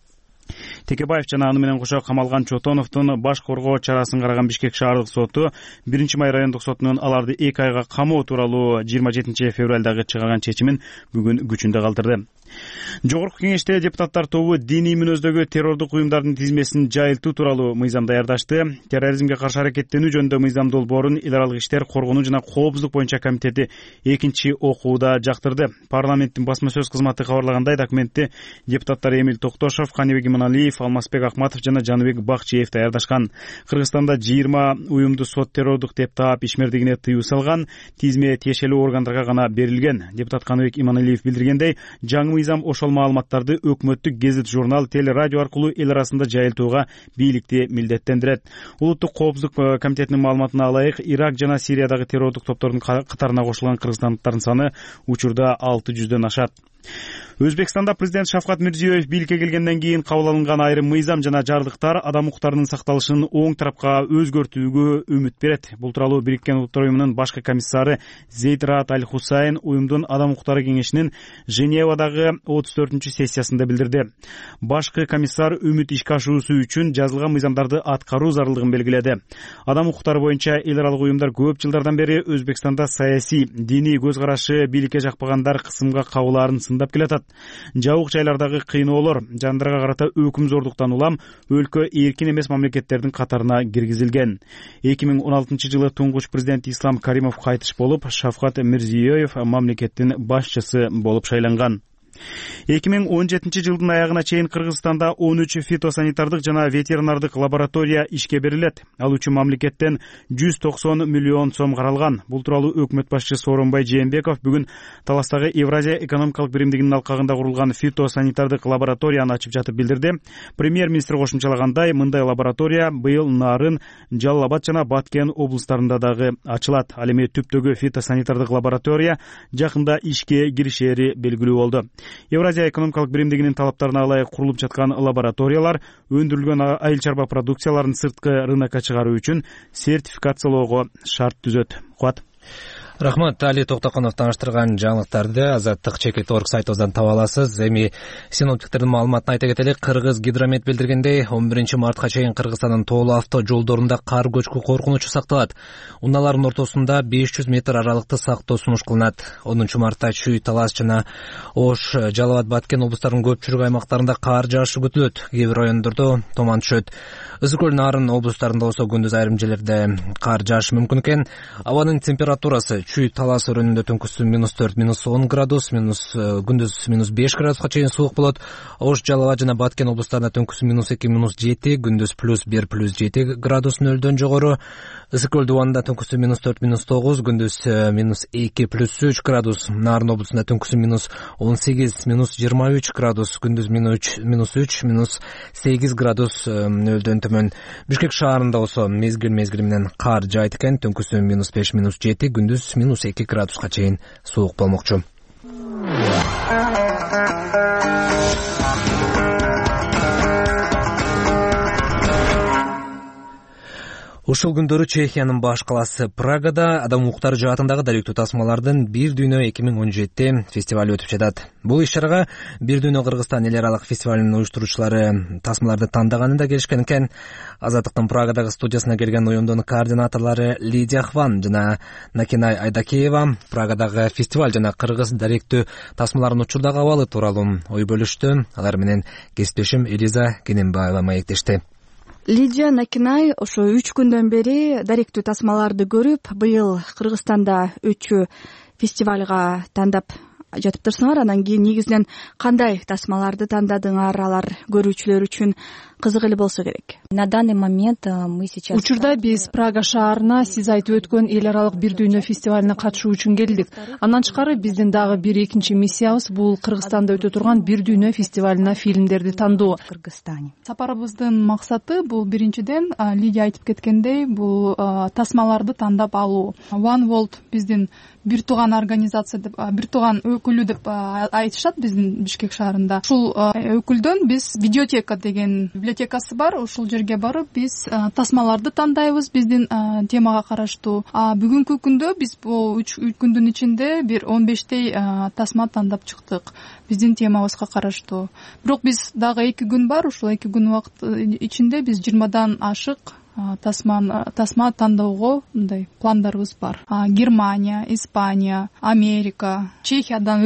Текебаев жана аны менен кошо камалган Чотоновдун баш коргоо чарасын караган Бишкек шаардык соту 1-май райондук сотунун аларды 2 айга камоо тууралуу 27 февралдагы чыгарган чечимин бүгүн күчүндө калтырды. Жогорку кеңеште депутаттар тобу диний мүнөздөгү террордук уюмдардын тизмесин жайылтуу тууралуу мыйзам даярдашты. Терроризмге каршы аракеттенүү жөнүндө мыйзам долбоорун эл аралык иштер, коргонуу жана коопсуздук боюнча комитети экинчи окууда жактырды. Парламенттин басма сөз кызматы кабарлагандай, документти депутаттар Эмиль Токтошов, Каныбек Иманалиев, Алмазбек Акматов жана Жаныбек Бакчиев даярдашкан. Кыргызстанда 20 уюмду сот террордук деп таап ишмердигине тыюу салган. Тизме тиешелүү органдарга гана берилген. Депутат Каныбек Иманалиев билдиргендей, жаңы мыйзам ошол маалыматтарды өкмөттүк гезит, журнал, теле, радио аркылуу эл арасында жайылтууга бийликти милдеттендирет. Улуттук коопсуздук комитетинин маалыматына алайык, Ирак жана Сириядагы террордук топтордун катарына кошулган кыргызстандыктардын саны учурда 600дөн ашат. Өзбекстанда президент Шавкат Мирзиёев бийликке келгенден кийин кабыл алынган айрым мыйзам жана жардыктар адам укуктарынын сакталышын оң тарапка өзгөртүүгө үмүт берет. Бул тууралуу Бириккен Улуттар уюмунун башкы комиссары Зейд Раат Аль Хусайн уюмдун адам укуктары кеңешинин Женевадагы 34-чү сессиясында билдирди. Башкы комиссар үмүт ишке ашуусу үчүн жазылган мыйзамдарды аткаруу зарылдыгын белгиледи. Адам укуктары боюнча эл аралык уюмдар көп жылдардан бери Өзбекстанда саясий, диний көз карашы бийликке жакпагандар кысымга кабууларын сындап келатат. Жабык жайлардагы кыйноолор, жандарга карата өкүм зордуктан улам өлкө эркин эмес мамлекеттердин катарына киргизилген. 2016-жылы туңгуч президент Ислам Каримов кайтыш болуп, Шавкат Мирзиёев мамлекеттин башчысы болуп шайланган. 2017 жылдын аягына чейин Кыргызстанда 13 фитосанитардык жана ветеринардык лаборатория ишке берилет. Ал үчүн мамлекеттен 190 миллион сом каралган. Бул тууралуу өкмөт башчысы Сооронбай Жээнбеков бүгүн Таластагы Евразия экономикалык биримдигинин алкагында курулган фитосанитардык лабораторияны ачып жатып билдирди. Премьер-министр кошумчалагандай, мындай лаборатория быйыл Нарын, Жалал Абад жана Баткен облустарында дагы ачылат. Ал эми түптөгү фитосанитардык лаборатория жакында ишке киришери белгилүү болду. Евразия экономикалык биримдигинин талаптарына ылайык курулуп жаткан лабораториялар өндүрүлгөн айыл чарба продукцияларын сырткы рынокко чыгаруу үчүн сертификациялоого шарт түзөт. Куат. Рахмат, Али Токтоконов тааныштырган жаңылыктарды Азаттык Чекит.орг сайтыбыздан таба аласыз. Эми синоптиктердин маалыматын айта кетели. Кыргыз гидромет билдиргендей, 11 мартка чейин Кыргызстандын тоолуу авто жолдорунда кар көчкү коркунучу сакталат. Унаалардын ортосунда 500 метр аралыкты сактоо сунуш кылынат. 10 мартта Чүй, Талас жана Ош, Жалал Абад, Баткен облустарынын көпчүлүк аймактарында кар жаашы күтүлөт. Кээ бир райондордо туман түшөт. Ысык көл, Нарын облустарында болсо күндүз айрым жерлерде кар жаашы мүмкүн экен. Абанын температурасы Чүй, Талас өрөөнүндө түнкүсү -4, -10 градус, күндүз -5 градуска чейин суук болот. Ош, Жалал Абад жана Баткен облустарында түнкүсү -2, -7, күндүз +1, +7 градус нөлдөн жогору. Ысык көл дубанында түнкүсү -4, -9, күндүз -2, +3 градус. Нарын облусунда түнкүсү -18, -23 градус, күндүз -3, -8 градус нөлдөн төмөн. Бишкек шаарында болсо мезгил менен кар жаайт экен. Түнкүсү -5, -7, күндүз -2 градуска чейин суук болмокчу. Ушул күндөрү Чехиянын баш каласы Прагада адам укуктары жаатындагы даректүү тасмалардын Бир дүйнө 2017 фестивалы өтүп жатат. Бул иш-чарага Бир дүйнө Кыргызстан эл аралык фестивалынын уюштуруучулары тасмаларды тандаганында келишкен экен. Азаттыктын Прагадагы студиясына келген уюмдун координаторлору Лидия Хван жана Накинай Айдакеева Прагадагы фестиваль жана кыргыз даректүү тасмаларынын учурдагы абалы тууралуу ой бөлүштү. Алар менен кесиптешим Элиза Кененбаева маектешти. Лидия, Накинай ошо 3 күндөн бери даректүү тасмаларды көрүп, быйыл Кыргызстанда өтчү фестивалга тандап жатыптырсыңар. Анан кийин негизинен кандай тасмаларды тандадыңар? Алар көрүүчүлөр үчүн кызык эле болсо керек. На данный момент мы сейчас Учурда биз Прага шаарына сиз айтып өткөн эл аралык Бир дүйнө фестивалына катышуу үчүн келдик. Андан тышкары биздин дагы бир экинчи миссиябыз бул Кыргызстанда өтө турган Бир дүйнө фестивалына фильмдерди тандоо. Сапарыбыздын максаты бул биринчиден Лидия айтып кеткендей, бул тасмаларды тандап алуу. One World биздин бир тууган организация деп, бир тууган өкүлү деп айтышат биздин Бишкек шаарында. Ушул өкүлдөн биз видеотека деген библиотекасы бар, ушул жерге барып биз тасмаларды тандайбыз биздин темага караштуу. Бүгүнкү күндө биз бул 3 күндүн ичинде бир 15 тасма тандап чыктык биздин темабызга караштуу. Бирок биз дагы 2 күн бар, ушул 2 күн убакыт ичинде биз 20дан ашык тасма тандоого мындай пландарыбыз бар. Германия, Испания, Америка, Чехиядан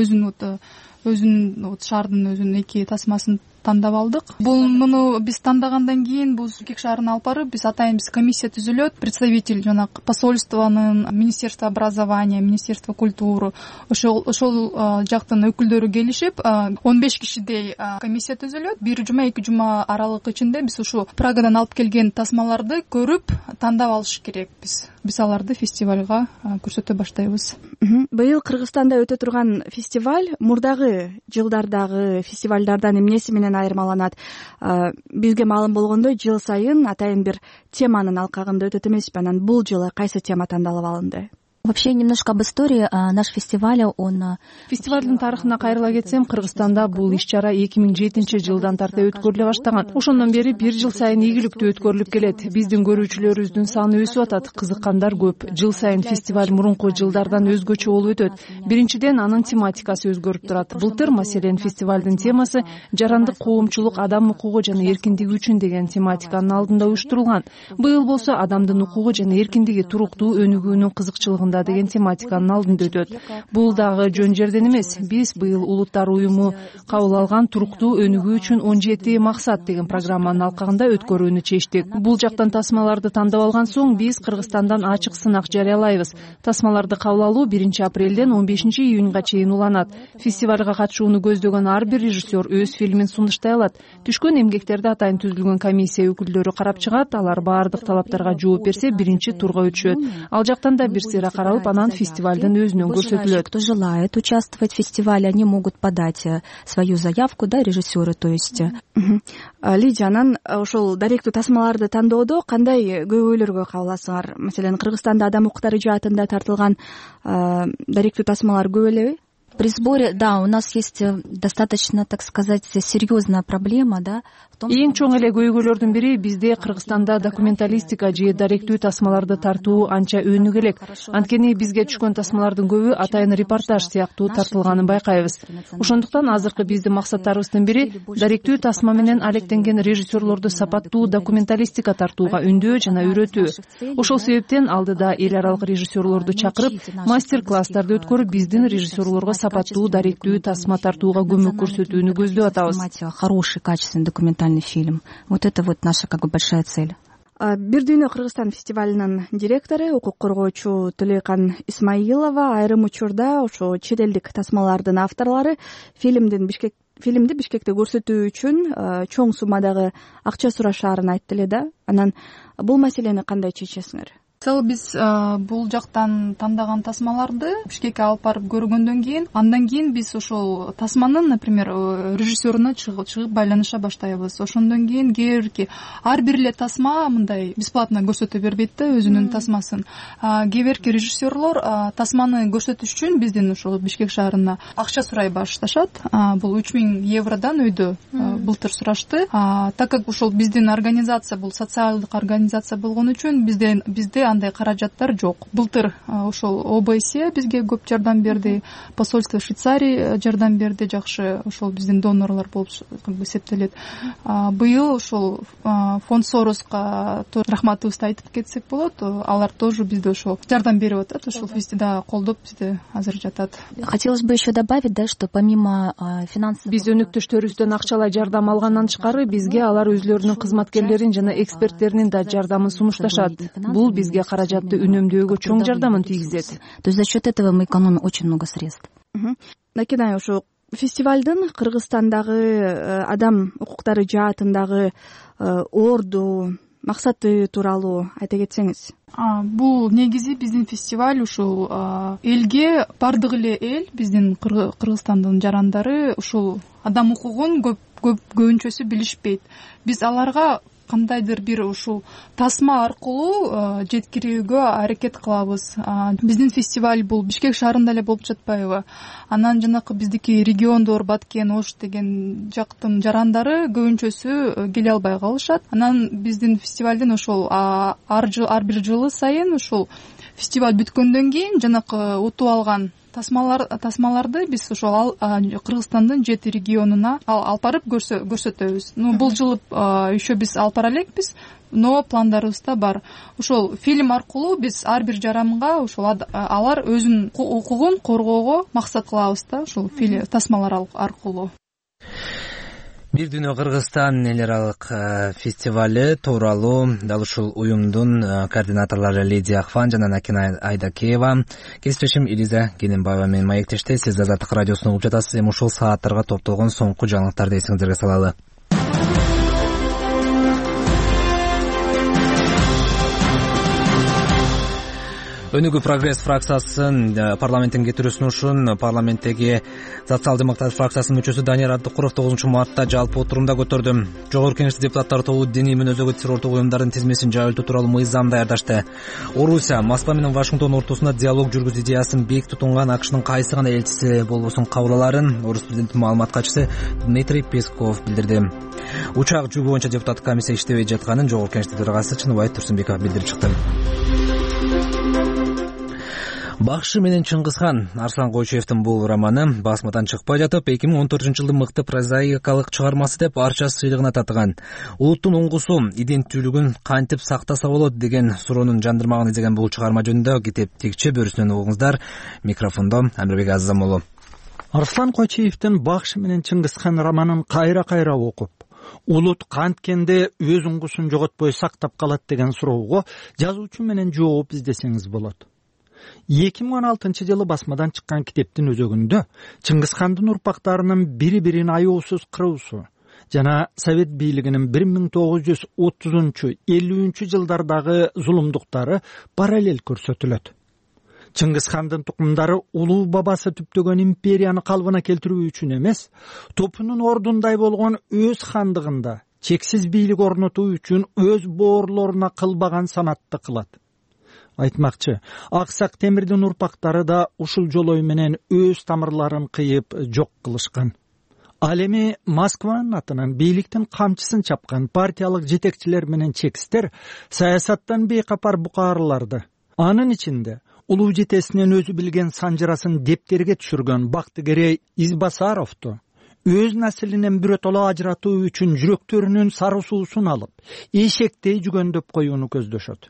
өзүнүн шаардын өзүнүн 2 тасмасын тандап алдык. Муну биз тандагандан кийин бул Шымкент шаарына алып барып, биз атайын комиссия түзүлөт. Представитель жана посольствонун, Министерство образования, Министерство культуры ошол жактын өкүлдөрү келишип, 15 кишидей комиссия түзүлөт. 1 жума 2 жума аралык ичинде биз ушу Прагадан алып келген тасмаларды көрүп, тандап алыш керекпиз. Биз аларды фестивалга көрсөтө баштайбыз. Быйыл Кыргызстанда өтө турган фестиваль мурдагы жылдардагы фестивалдардан эмнеси менен айырмаланат? Бизге маалым болгондой, жыл сайын атайын бир теманын алкагында өтөт эмеспи? Анан бул жылы кайсы тема тандалып алынды? Вообще немножко об истории наш фестиваля. Фестивалдын тарыхына кайрыла кетсем, Кыргызстанда бул иш-чара 2007-жылдан тарта өткөрүлө баштаган. Ошондон бери бир жыл сайын ийгиликтүү өткөрүлүп келет. Биздин көрүүчүлөрүбүздүн саны өсүп атат, кызыккандар көп. Жыл сайын фестиваль мурунку жылдардан өзгөчө болуп өтөт. Биринчиден, анын тематикасы өзгөрүп турат. Былтыр, маселен, фестивалдын темасы жарандык коомчулук адам укугу жана эркиндиги үчүн деген тематиканын алдында уюштурулган. Быйыл болсо адамдын укугу жана эркиндиги туруктуу өнүгүүнүн кызыкчылыгында деген тематиканын алдында өтөт. Бул дагы жөн жерден эмес. Биз быйыл Улуттар уюму кабыл алган туруктуу өнүгүү үчүн 17 максат деген программанын алкагында өткөрүүнү чечтик. Бул жактан тасмаларды тандап алган соң биз Кыргызстандан ачык сынак жарыялайбыз. Тасмаларды кабыл алуу 1 апрелден 15 июньга чейин уланат. Фестивалга катышууну көздөгөн ар бир режиссер өз фильмин сунуштай алат. Түшкөн эмгектерди атайын түзүлгөн комиссия өкүлдөрү карап чыгат. Алар баардык талаптарга жооп берсе, 1 турга өтүшөт. Ал жактан да бир сыйра каралып, анан фестивалдын өзүнөн көрсөтүлөт. Кто желает участвовать в фестивале, они могут подать свою заявку, да, режиссеры, то есть. Лидия, анан ошол даректүү тасмаларды тандоодо кандай көйгөйлөргө кабыласыңар? Маселен, Кыргызстанда адам укуктары жаатында тартылган даректүү тасмалар көп элеби? При сборе, да, у нас есть достаточно, так сказать, серьезная проблема, да. Эң чоң эле көйгөйлөрдүн бири бизде Кыргызстанда документалистика же даректүү тасмаларды тартуу анча өнүгө элек. Анткени бизге түшкөн тасмалардын көбү атайын репортаж сыяктуу тартылганын байкайбыз. Ошондуктан азыркы биздин максаттарыбыздын бири даректүү тасма менен алектенген режиссерлорду сапаттуу документалистика тартууга үндөө жана үйрөтүү. Ошол себептен алдыда эл аралык режиссерлорду чакырып, мастер-класстарды өткөрүп, биздин режиссерлорго сапаттуу даректүү тасма тартууга көмөк көрсөтүүнү көздөп атабыз. Хороший, качественный документальный фильм. Вот это вот наша большая цель. Бир дүйнө Кыргызстан фестивалынын директору, укук коргоочу Төлөйкан Исмаилова айрым учурда ошо чет элдик тасмалардын авторлору фильмди Бишкекте көрсөтүү үчүн чоң суммадагы акча сурашаарын айтты эле да. Анан бул маселени кандай чечесиңер? Биз бул жактан тандаган тасмаларды Бишкекке алып барып көргөндөн кийин, андан кийин биз ошол тасманын, например, режиссеруна чыгып байланыша баштайбыз. Ошондон кийин кээ ар бир эле тасма мындай бесплатно көрсөтө бербейт да өзүнүн тасмасын. Кээ режиссерлор тасманы көрсөтүш үчүн биздин ошол Бишкек шаарына акча сурай башташат. Бул 3000 евродан өйдө былтыр сурашты. Так как ошол биздин организация бул социалдык организация болгон үчүн бизде андай каражаттар жок. Былтыр ошол ОБСЕ бизге көп жардам берди, посольство Швейцария жардам берди, жакшы ошол биздин донорлор болуп эсептелет. Быйыл ошол фонд Сороска рахматыбызды айтып кетсек болот. Алар тоже бизде ошол жардам берип атат, ошол фестивалда колдоп бизде азыр жатат. Хотелось бы еще добавить, да, что помимо финансовых... Биз өнөктөштөрүбүздөн акчалай жардам алгандан тышкары бизге алар өзлөрүнүн кызматкерлерин жана эксперттеринин да жардамын сунушташат. Бул бизге каражатты үнөмдөөгө чоң жардамын тийгизет. То есть за счет этого мы экономим очень много средств. Накидай, ошо фестивалдын Кыргызстандагы адам укуктары жаатындагы орду, максаты тууралуу айта кетсеңиз. Бул негизи биздин фестиваль ушул элге, бардык эле эл, биздин Кыргызстандын жарандары ушул адам укугун көбүнчөсү билишпейт. Биз аларга кандайдыр бир ушул тасма аркылуу жеткирүүгө аракет кылабыз. Биздин фестиваль бул Бишкек шаарында эле болуп жатпайбы? Анан жанакы биздики региондор Баткен, Ош деген жактын жарандары көбүнчөсү келе албай калышат. Анан биздин фестивалдын ошол ар бир жылы сайын ушул фестиваль бүткөндөн кийин жанакы утуп алган тасмаларды биз ошол Кыргызстандын 7 регионуна алып барып көрсөтөбүз. Бул жылы еще биз алып бара элекпиз, но пландарыбызда бар. Ошол фильм аркылуу биз ар бир жаранга ошол алар өзүнүн укугун коргоого максат кылабыз да, ошол тасмалар аркылуу. Бир дүйнө Кыргызстан эл аралык фестивали тууралуу дал ушул уюмдун координаторлору Лидия Акфан жана Накина Айдакеева кесиптешим Илиза Келимбаева менен маектеште. Сиз Азаттык радиосуна угуп жатасыз. Эми ушул сааттарга топтолгон соңку жаңылыктарды эсиңиздерге салалы. Өнүгүү прогресс фракциясынын парламенттин кетирүүсүн парламенттеги социал-демократ фракциясынын мүчөсү Данияр Абдыкуров 9 мартта жалпы отурумда көтөрдү. Жогорку Кеңеште депутаттар тобу диний мүнөзгө террордук уюмдардын тизмесин жайылтуу тууралуу мыйзам даярдашты. Орусия Москва менен Вашингтон ортосунда диалог жүргүз идеясын бийик тутунган АКШнын кайсы гана элчиси болбосун кабыл аларын Орус президентинин маалымат катчысы Дмитрий Песков билдирди. Учак жүгү боюнча депутаттык комиссия иштебей жатканын Жогорку Кеңештин төрагасы Чыныбай Турсунбеков билдирип чыкты. Бакшы менен Чыңгызхан Арслан Койчуевдин бул романы басмадан чыкпай жатып 2014-жылдын мыкты прозаикалык чыгармасы деп Арча сыйлыгына татыган. Улуттун оңгусу иденттүүлүгүн кантип сактаса болот деген суроонун жандырмагын изеген бул чыгарма жөнүндө китептикчи бөрүсүнөн угуңуздар. Микрофондо Амирбек Азамолу. Арслан Койчуевдин Бакшы менен Чыңгызхан романын кайра окуп, улут канткенде өз оңгусун жоготпой сактап калат деген суроого жазуучу менен жооп издесеңиз болот. 2016-жылы басмадан чыккан китептин өзөгүндө Чыңгызхандын урпактарынын бири-бирин аяосуз кыруусу жана Совет бийлигинин 1930-50 жылдардагы зулумдуктары параллель көрсөтүлөт. Чыңгызхандын тукумдары улуу бабасы түптөгөн империяны калыбына келтирүү үчүн эмес, топунун ордундай болгон өз хандыгында чексиз бийлик орнотуу үчүн өз боорлоруна кылбаган санатты кылат. Айтмакчы, Аксак Темирдин урпактары да ушул жолой менен өз тамырларын кыйып жок кылышкан. Ал эми Москванын атынан бийликтин камчысын чапкан партиялык жетекчилер менен чекистер саясаттан бейкапар букаарларды, анын ичинде улуу жетесинен өзү билген санжырасын дептерге түшүргөн Бактыгерей Избасаровду өз наслинен биротоло ажыратуу үчүн жүрөктөрүнүн сары суусун алып, эшектей жүгөндөп коюуну көздөшөт.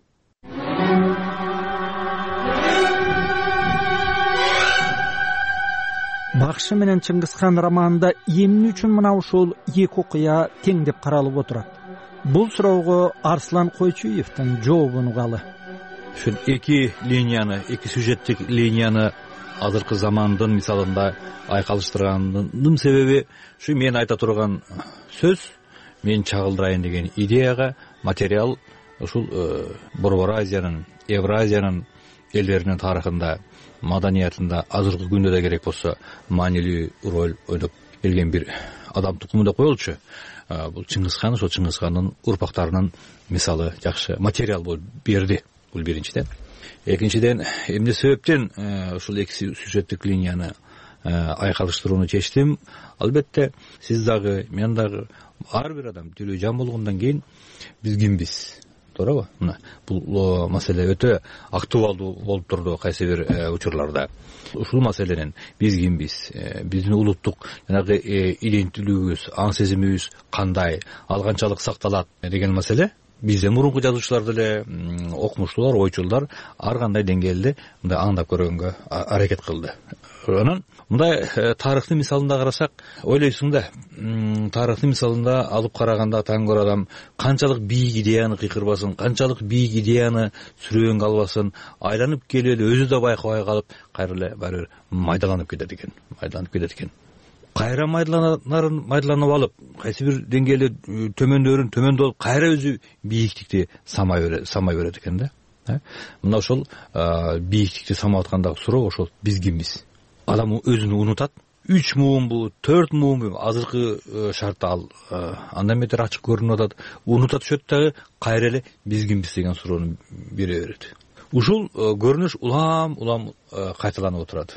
Бакшы менен Чыңгызхан романында эмне үчүн мына ушул эки окуя теңдеп каралып отурат? Бул суроого Арслан Койчуевдин жообун угалы. Ушул эки линияны, эки сюжеттик линияны азыркы замандын мисалында айкалыштырганымдын себеби ушу мен айта турган сөз, мен чагылдырайын деген идеяга материал ушул Борбор Азиянын, Евразиянын элдеринин тарыхында, маданиятында азыркы күндө да керек болсо маанилүү роль ойноп келген бир адам тукуму деп коелучу. Бул Чыңгызхан, ошол Чыңгызхандын урпактарынын мисалы жакшы материал болуп берди. Бул биринчиден. Экинчиден, эмне себептен ушул эки сюжеттик линияны айкалыштырууну чечтим? Албетте, сиз дагы, мен дагы ар бир адам тилүү жан болгондон кийин биз кимбиз? Туурабы? Бул маселе өтө актуалдуу болуп турду кайсы бир учурларда. Ушул маселенин биз кимбиз, биздин улуттук жанагы иденттүүлүгүбүз, аң сезимибиз кандай, ал канчалык сакталат деген маселе бизден мурунку жазуучулар деле, окумуштуулар, ойчулдар ар кандай деңгээлде мындай аңдап көргөнгө аракет кылды. Анан мындай тарыхтын мисалында карасак, ойлойсуң да, тарыхтын мисалында алып караганда таңгөр адам канчалык бийик идеяны кыйкырбасын, канчалык бийик идеяны сүрөөнгө албасын, айланып келип өзү да байкабай калып, кайра эле баары майдаланып кетет экен. Кайра майдаланып алып, кайсы бир деңгээлде төмөндө болуп, кайра өзү бийиктикти самай берет экен да. Мына ошол бийиктикти самап аткандагы суроо ошол: биз кимбиз? Адам өзүн унутат, 3 муунбу 4 муунбу азыркы шартта ал андан бетер ачык көрүнүп атат, унута түшөт дагы кайра эле биз кимбиз деген суроону бере берет. Ушул көрүнүш улам кайталанып отурат.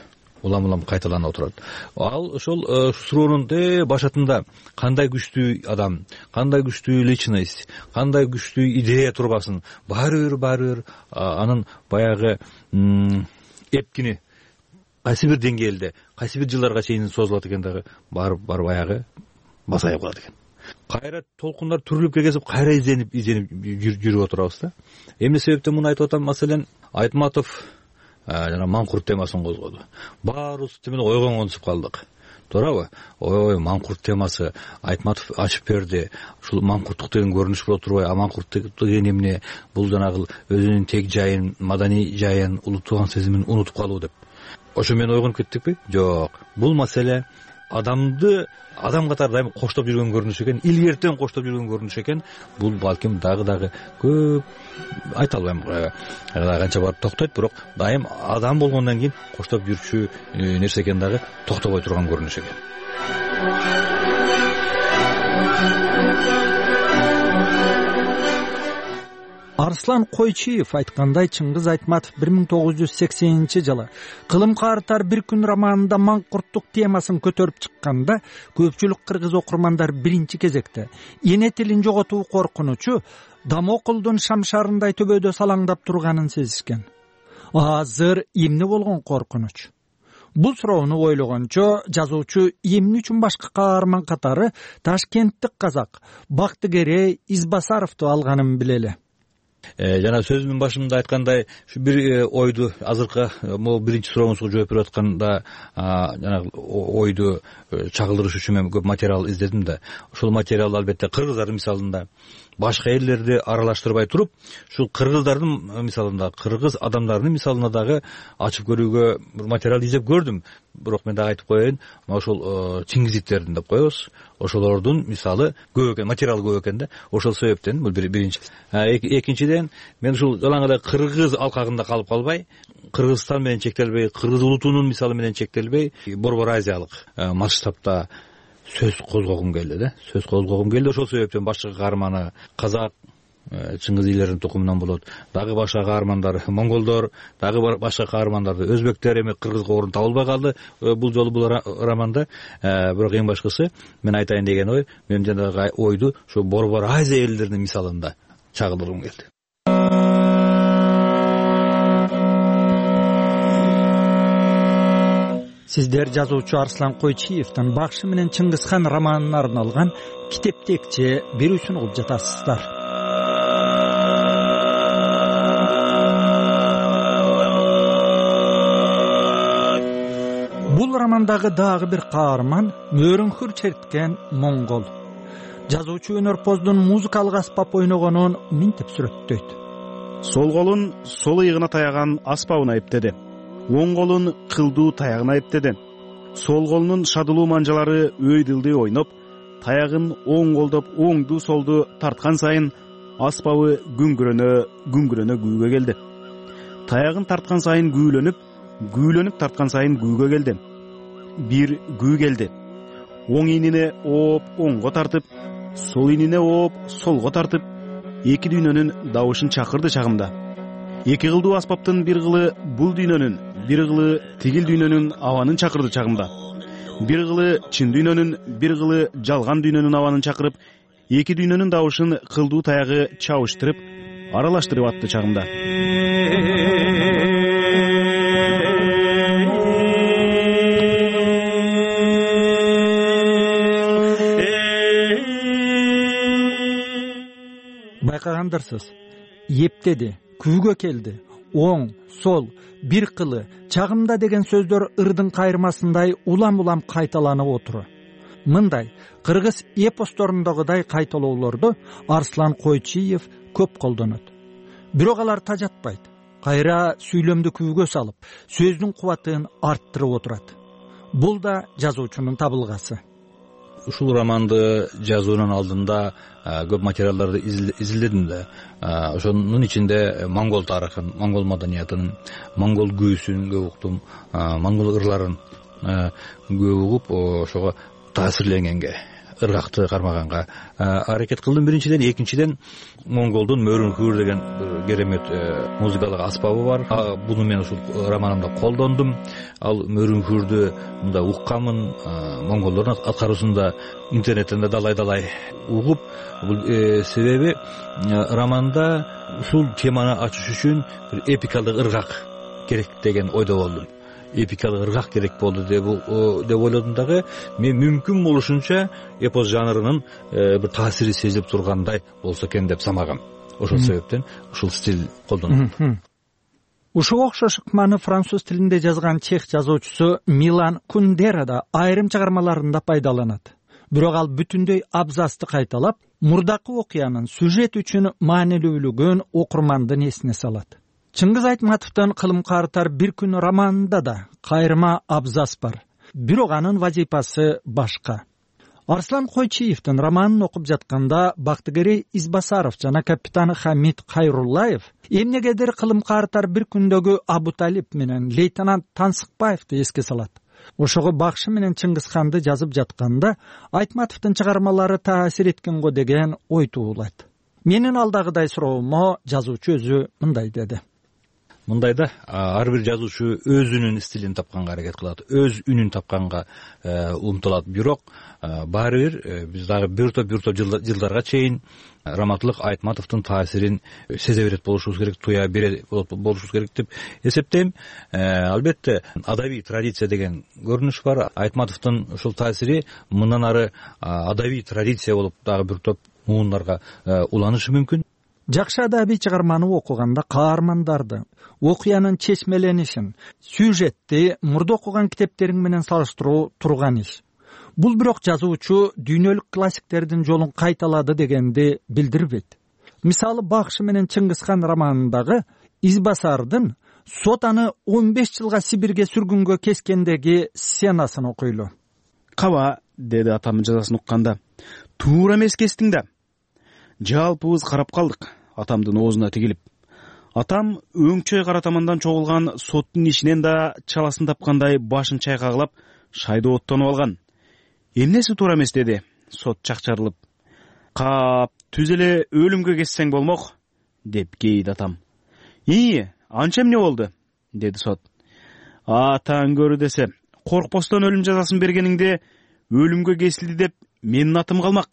Ал ошол суроонун башатында кандай күчтүү адам, кандай күчтүү личность, кандай күчтүү идея турбасын, баары бир анын баягы эпкини кайсы бир деңгээлде, кайсы бир жылдарга чейин созулат экен дагы баары баягы басайып калат экен. Кайра толкундар түрүлүп келгесип, кайра изенип жүрүп отурабыз да. Эмне себептен муну айтып атам? Маселен, Айтматов жана Маңкурт темасын козгоду. Баарыбыз темен ойго конушуп калдык. Туурабы? Ой, Маңкурт темасы Айтматов ачып берди. Ушул маңкурттук деген көрүнүш боло турбай, маңкурттук деген эмне? Бул жанагы өзүнүн тек жайын, маданий жайын, улуттуган сезимин унутуп калуу деп. Ошо мен ойгонуп кеттикпи? Жок. Бул маселе адамды адам катары дайым коштоп жүргөн көрүнүш экен, илгертен коштоп жүргөн көрүнүш экен. Бул балким дагы көп айта албайм, канча барып токтойт, бирок дайым адам болгондон кийин коштоп жүрчү нерсе экен дагы токтобой турган көрүнүш экен. Арслан Койчиев айткандай, Чыңгыз Айтматов 1980-жылы Кылым картар бир күн романында маңкурттук темасын көтөрүп чыкканда, көпчүлүк кыргыз окурмандар биринчи кезекте эне тилин жоготуу коркунучу Дамокулдун шамшарындай төбөдө салаңдап турганын сезишкен. Азыр эмне болгон коркунуч? Бул суроону ойлогончо жазуучу эмне үчүн башка каарман катары Ташкенттик казак Бактыгерей Избасаровду алганын билели. Жана сөзүмдүн башында айткандай, ушу бир ойду азыркы могу биринчи сурооңузга жооп берип атканда жанагы ойду чагылдырыш үчүн мен көп материал издедим да. Ошол материалды албетте кыргыздар мисалында башка элдерди аралаштырбай туруп, ушул кыргыздардын мисалында, кыргыз адамдарынын мисалына дагы ачып көрүүгө бир материал издеп көрдүм. Бирок мен дагы айтып коеюн, ошол Чингизиттердин деп коебуз. Ошолордун мисалы көп экен, материал көп экен да. Ошол себептен бул биринчи. Экинчиден, мен ушул жалаңыдай кыргыз алкагында калып калбай, Кыргызстан менен чектелбей, кыргыз улутунун мисалы менен чектелбей, Борбор Азиялык масштабта сөз козгогум келди да. Ошол себептен башка каарманы казак, Чыңгыз ийлеринин тукумунан болот. Дагы башка каармандар монголдор, дагы башка каармандарды өзбектер, эми кыргызга орун табылбай калды бул жолу бул романда. Бирок эң башкысы мен айтайын деген ой, мен жанагы ойду ушу Борбор Азия элдеринин мисалында чагылдыргым келди. Сиздер жазуучу Арслан Койчиевдин Бакшы менен Чыңгызхан романына арналган китептекче берүүсүн угуп жатасыздар. Бул романдагы дагы бир каарман мөөрөңкүр черткен монгол. Жазуучу өнөрпоздун музыкалык аспап ойногонун минтип сүрөттөйт. Сол колун сол ыйыгына таяган аспабына эптеди. Оң колун кылдуу таягына эптеди. Сол колунун шадылуу манжалары өйдүлдү ойноп, таягын оң колдоп оңду солду тарткан сайын аспабы күңгүрөнө күүгө келди. Таягын тарткан сайын күүлөнүп тарткан сайын күүгө келди. Бир күү келди. Оң ийнине ооп оңго тартып, сол ийнине ооп солго тартып, эки дүйнөнүн дабышын чакырды чагымда. Эки кылдуу аспаптын бир кылы бул дүйнөнүн, бир кылы тигил дүйнөнүн абанын чакырды чагымда. Бир кылы чын дүйнөнүн, бир кылы жалган дүйнөнүн абанын чакырып, эки дүйнөнүн дабышын кылдуу таягы чабыштырып, аралаштырып атты чагымда. Байкагандырсыз, эптеди, күүгө келди, оң, сол, бир кылы, чагымда деген сөздөр ырдын кайырмасындай улам кайталанып отуру. Мындай кыргыз эпосторундагыдай кайталоолорду Арслан Койчиев көп колдонот. Бирок алар тажатпайт. Кайра сүйлөмдү күүгө салып, сөздүн кубатын арттырып отурат. Бул да жазуучунун табылгасы. Ушул романды жазуунун алдында көп материалдарды изилдедим да. Ошонун ичинде монгол тарыхын, монгол маданиятын, монгол күүсүн көп уктум, монгол ырларын көп угуп ошого таасирленгенге, ыргакты кармаганга аракет кылдым биринчиден. Экинчиден монголдун мөрүңкүр деген керемет музыкалык аспабы бар. Буну мен ушул романымда колдондум. Ал мөрүңкүрдү мында укканмын, монголдордун аткаруусунда интернеттен да далай угуп. Бул себеби романда ушул теманы ачыш үчүн бир эпикалык ыргак керек деген ойдо болдум. Эпикалык ыргак керек болду деп ойлодум дагы. Мен мүмкүн болушунча эпос жанрынын бир таасири сезилип тургандай болсо экен деп самагам. Ошол себептен ушул стиль колдондум. Ушуга окшош ыкманы француз тилинде жазган чех жазуучусу Милан Кундера да айрым чыгармаларында пайдаланат. Бирок ал бүтүндөй абзацты кайталап, мурдакы окуянын сюжет үчүн маанилүүлүгүн окурмандын эсине салат. Чыңгыз Айтматовдун Кылым картар бир күн романында да кайрма абзац бар. Бирок анын вазифасы башка. Арслан Койчиевдин романын окуп жатканда Бактыгерей Избасаров жана капитан Хамид Кайруллаев эмнегедир Кылым картар бир күндөгү Абуталип менен лейтенант Тансыкбаевди эске салат. Ошого Бакшы менен Чыңгызханды жазып жатканда Айтматовдун чыгармалары таасир эткен го деген ой туулайт. Менин алдагыдай суроомо жазуучу өзү мындай деди. Мындайда ар бир жазуучу өзүнүн стилин тапканга аракет кылат, өз үнүн тапканга умтулат. Бирок баары бир биз дагы бир топ жылдарга чейин Раматылык Айтматовдун таасирин сезе берет болушубуз керек, туя берет болушубуз керек деп эсептейм. Албетте адабий традиция деген көрүнүш бар. Айтматовдун ушул таасири мындан ары адабий традиция болуп дагы бир топ муундарга уланышы мүмкүн. Жакшы адабий чыгарманы окуганда каармандарды, окуянын чечмеленишин, сюжетти мурда окуган китептериң менен салыштыруу турган иш. Бул бирок жазуучу дүйнөлүк классиктердин жолун кайталады дегенди билдирбейт. Мисалы Бакшы менен Чыңгызхан романындагы Избасардын сот аны 15 жылга Сибирге сүргүнгө кескендеги сценасын окуйлу. Каба, деди атам жазасын укканда. Туура эмес кестиң да. Жалпыбыз карап калдык атамдын оозуна тигилип. Атам өңчөй кара тамандан чогулган соттун ишинен да чаласын тапкандай башын чайкагылап шайды оттонуп алган. Эмнеси туура эмес деди сот чакчарылып. Кап, түз эле өлүмгө кессең болмок деп кейди атам. Анча эмне болду деди сот. Атаң көрү десе, коркпостон өлүм жазасын бергениңде өлүмгө кесилди деп менин атым калмак.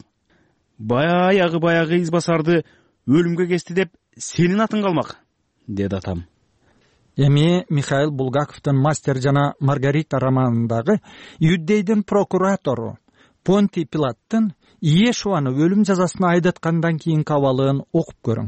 Баягы Избасарды өлүмгө кести деп сенин атың калмак деди атам. Эми Михаил Булгаковдун Мастер жана Маргарита романындагы Иудейдин прокуратору Понтий Пилаттын Иешуаны өлүм жазасына айдаткандан кийинки абалын окуп көрүң.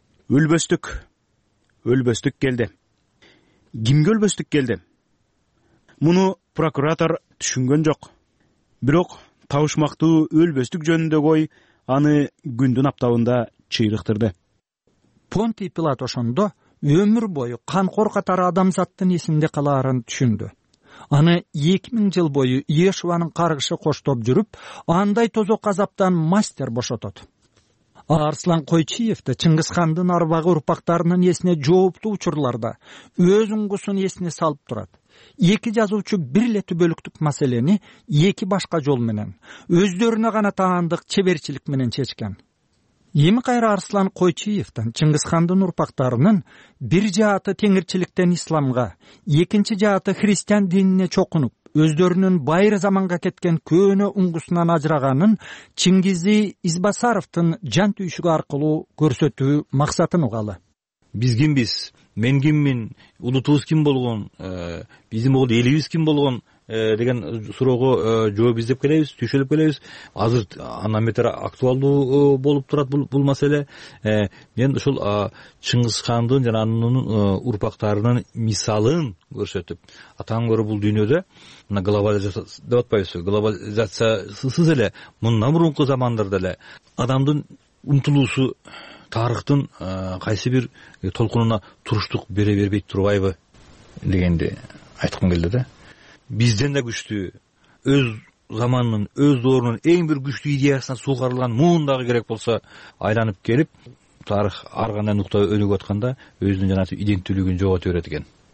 Өлбөстүк келди. Кимге өлбөстүк келди? Муну прокуратор түшүнгөн жок. Бирок табышмактуу өлбөстүк жөнүндөгү ой аны күндүн аптабында чыйрыктырды. Понтий Пилат ошондо өмүр бою канкор катары адамзаттын эсинде калаарын түшүндү. Аны 2000 жыл бою Иешуанын каргышы коштоп жүрүп, андай тозок азаптан мастер бошотот. Арслан Койчиевди Чыңгызхандын арбагы урпактарынын эсине жооптуу учурларда өз уңгусун эсине салып турат. Эки жазуучу бир эле түбөлүктүк маселени эки башка жол менен, өздөрүнө гана таандык чеберчилик менен чечкен. Эми кайра Арслан Койчиевдин Чыңгызхандын урпактарынын бир жааты теңирчиликтен исламга, экинчи жааты христиан динине чокунуп, өздөрүнүн байыр заманга кеткен көөнө уңгусунан ажыраганын Чингизи Избасаровдун жан түйшүгү аркылуу көрсөтүү максатын угалы. Биз кимбиз? Мен киммин? Улутубуз ким болгон? Биздин могул элибиз ким болгон? Деген суроого жооп издеп келебиз, түйшөлүп келебиз. Азыр андан бетер актуалдуу болуп турат бул маселе. Мен ушул Чыңгызхандын жана анын урпактарынын мисалын көрсөтүп, атаң көрө бул дүйнөдө мына глобализация деп атпайбызбы? Глобализациясыз эле мындан мурунку замандарда эле адамдын умтулуусу тарыхтын кайсы бир толкунуна туруштук бере бербей турбайбы дегенди айткым келди да. Бизден да күчтүү, өз заманынын, өз доорунун эң бир күчтүү идеясына суугарылган муун дагы керек болсо айланып келип, тарых ар кандай нукта өнүгүп атканда өзүнүн жанагы иденттүүлүгүн жогото берет экен.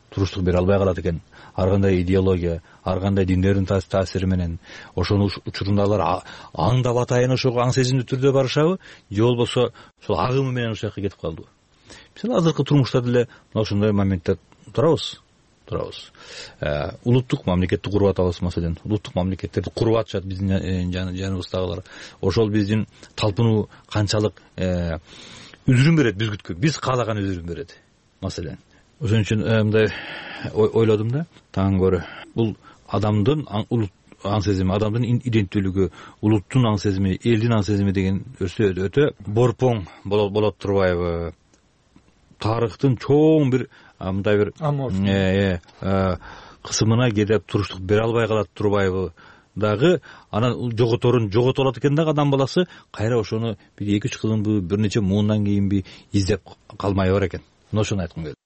туруштук бере албай калат экен. Ар кандай идеология, ар кандай диндердин таасири менен ошонун учурунда алар аңдап атайын ошого аң сезимдүү түрдө барышабы, же болбосо ошол агымы менен ошол жака кетип калдыбы. Биз азыркы турмушта деле мына ошондой моментте турабыз. Улуттук мамлекетти куруп атабыз, маселен. Улуттук мамлекеттерди куруп атышат биздин жаныбыздагылар. Ошол биздин талпынуу канчалык үзүрүн берет биз күткөн, биз каалаган үзүрүн берет, маселен. Ошон үчүн мындай ойлодум да, таң көрө. Бул адамдын аң сезими, адамдын иденттүүлүгү, улуттун аң сезими, элдин аң сезими деген өтө борпоң болот турбайбы? Тарыхтын чоң бир мындай бир кысымына кедеп туруштук бере албай калат турбайбы? Дагы анан жогото алат экен дагы адам баласы, кайра ошону бир 2-3 кылымбы, бир нече муундан кийинби издеп калмай бар экен. Мына ошону айткым келди.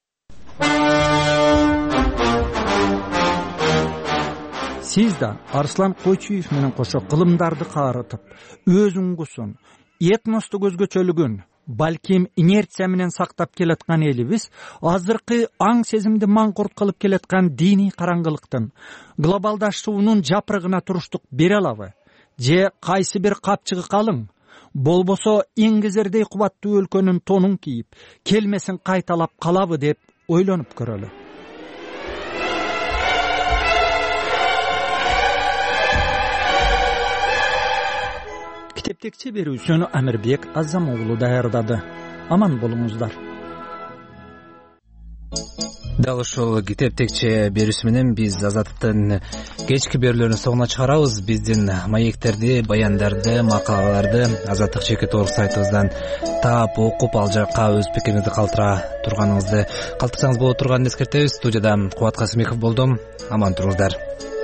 Сиз да Арслан Койчуев менен кошо кылымдарды каарытып, өз уңгусун, этносту көзгөчөлүгүн, балким инерция менен сактап келаткан элибиз азыркы аң сезимди маңкурт кылып келаткан диний караңгылыктын, глобалдашуунун жапырыгына туруштук бере алабы? Же кайсы бир капчыгы калың, болбосо эңгезердей кубаттуу өлкөнүн тонун кийип, келмесин кайталап калабы деп ойлонуп көрөлү. Китептекчи берүүсүн Амирбек Азам уулу даярдады. Аман болуңуздар. Дал ушул китептекчи берүүсү менен биз Азаттын кечки берүүлөрүнүн соңуна чыгарабыз. Биздин маектерди, баяндарды, макалаларды Азаттык жеке толук сайтыбыздан таап, окуп, ал жакка өз пикириңизди калтырсаңыз болот турганын эскертебиз. Студияда Кубат Касымбеков болдум. Аман туруңуздар.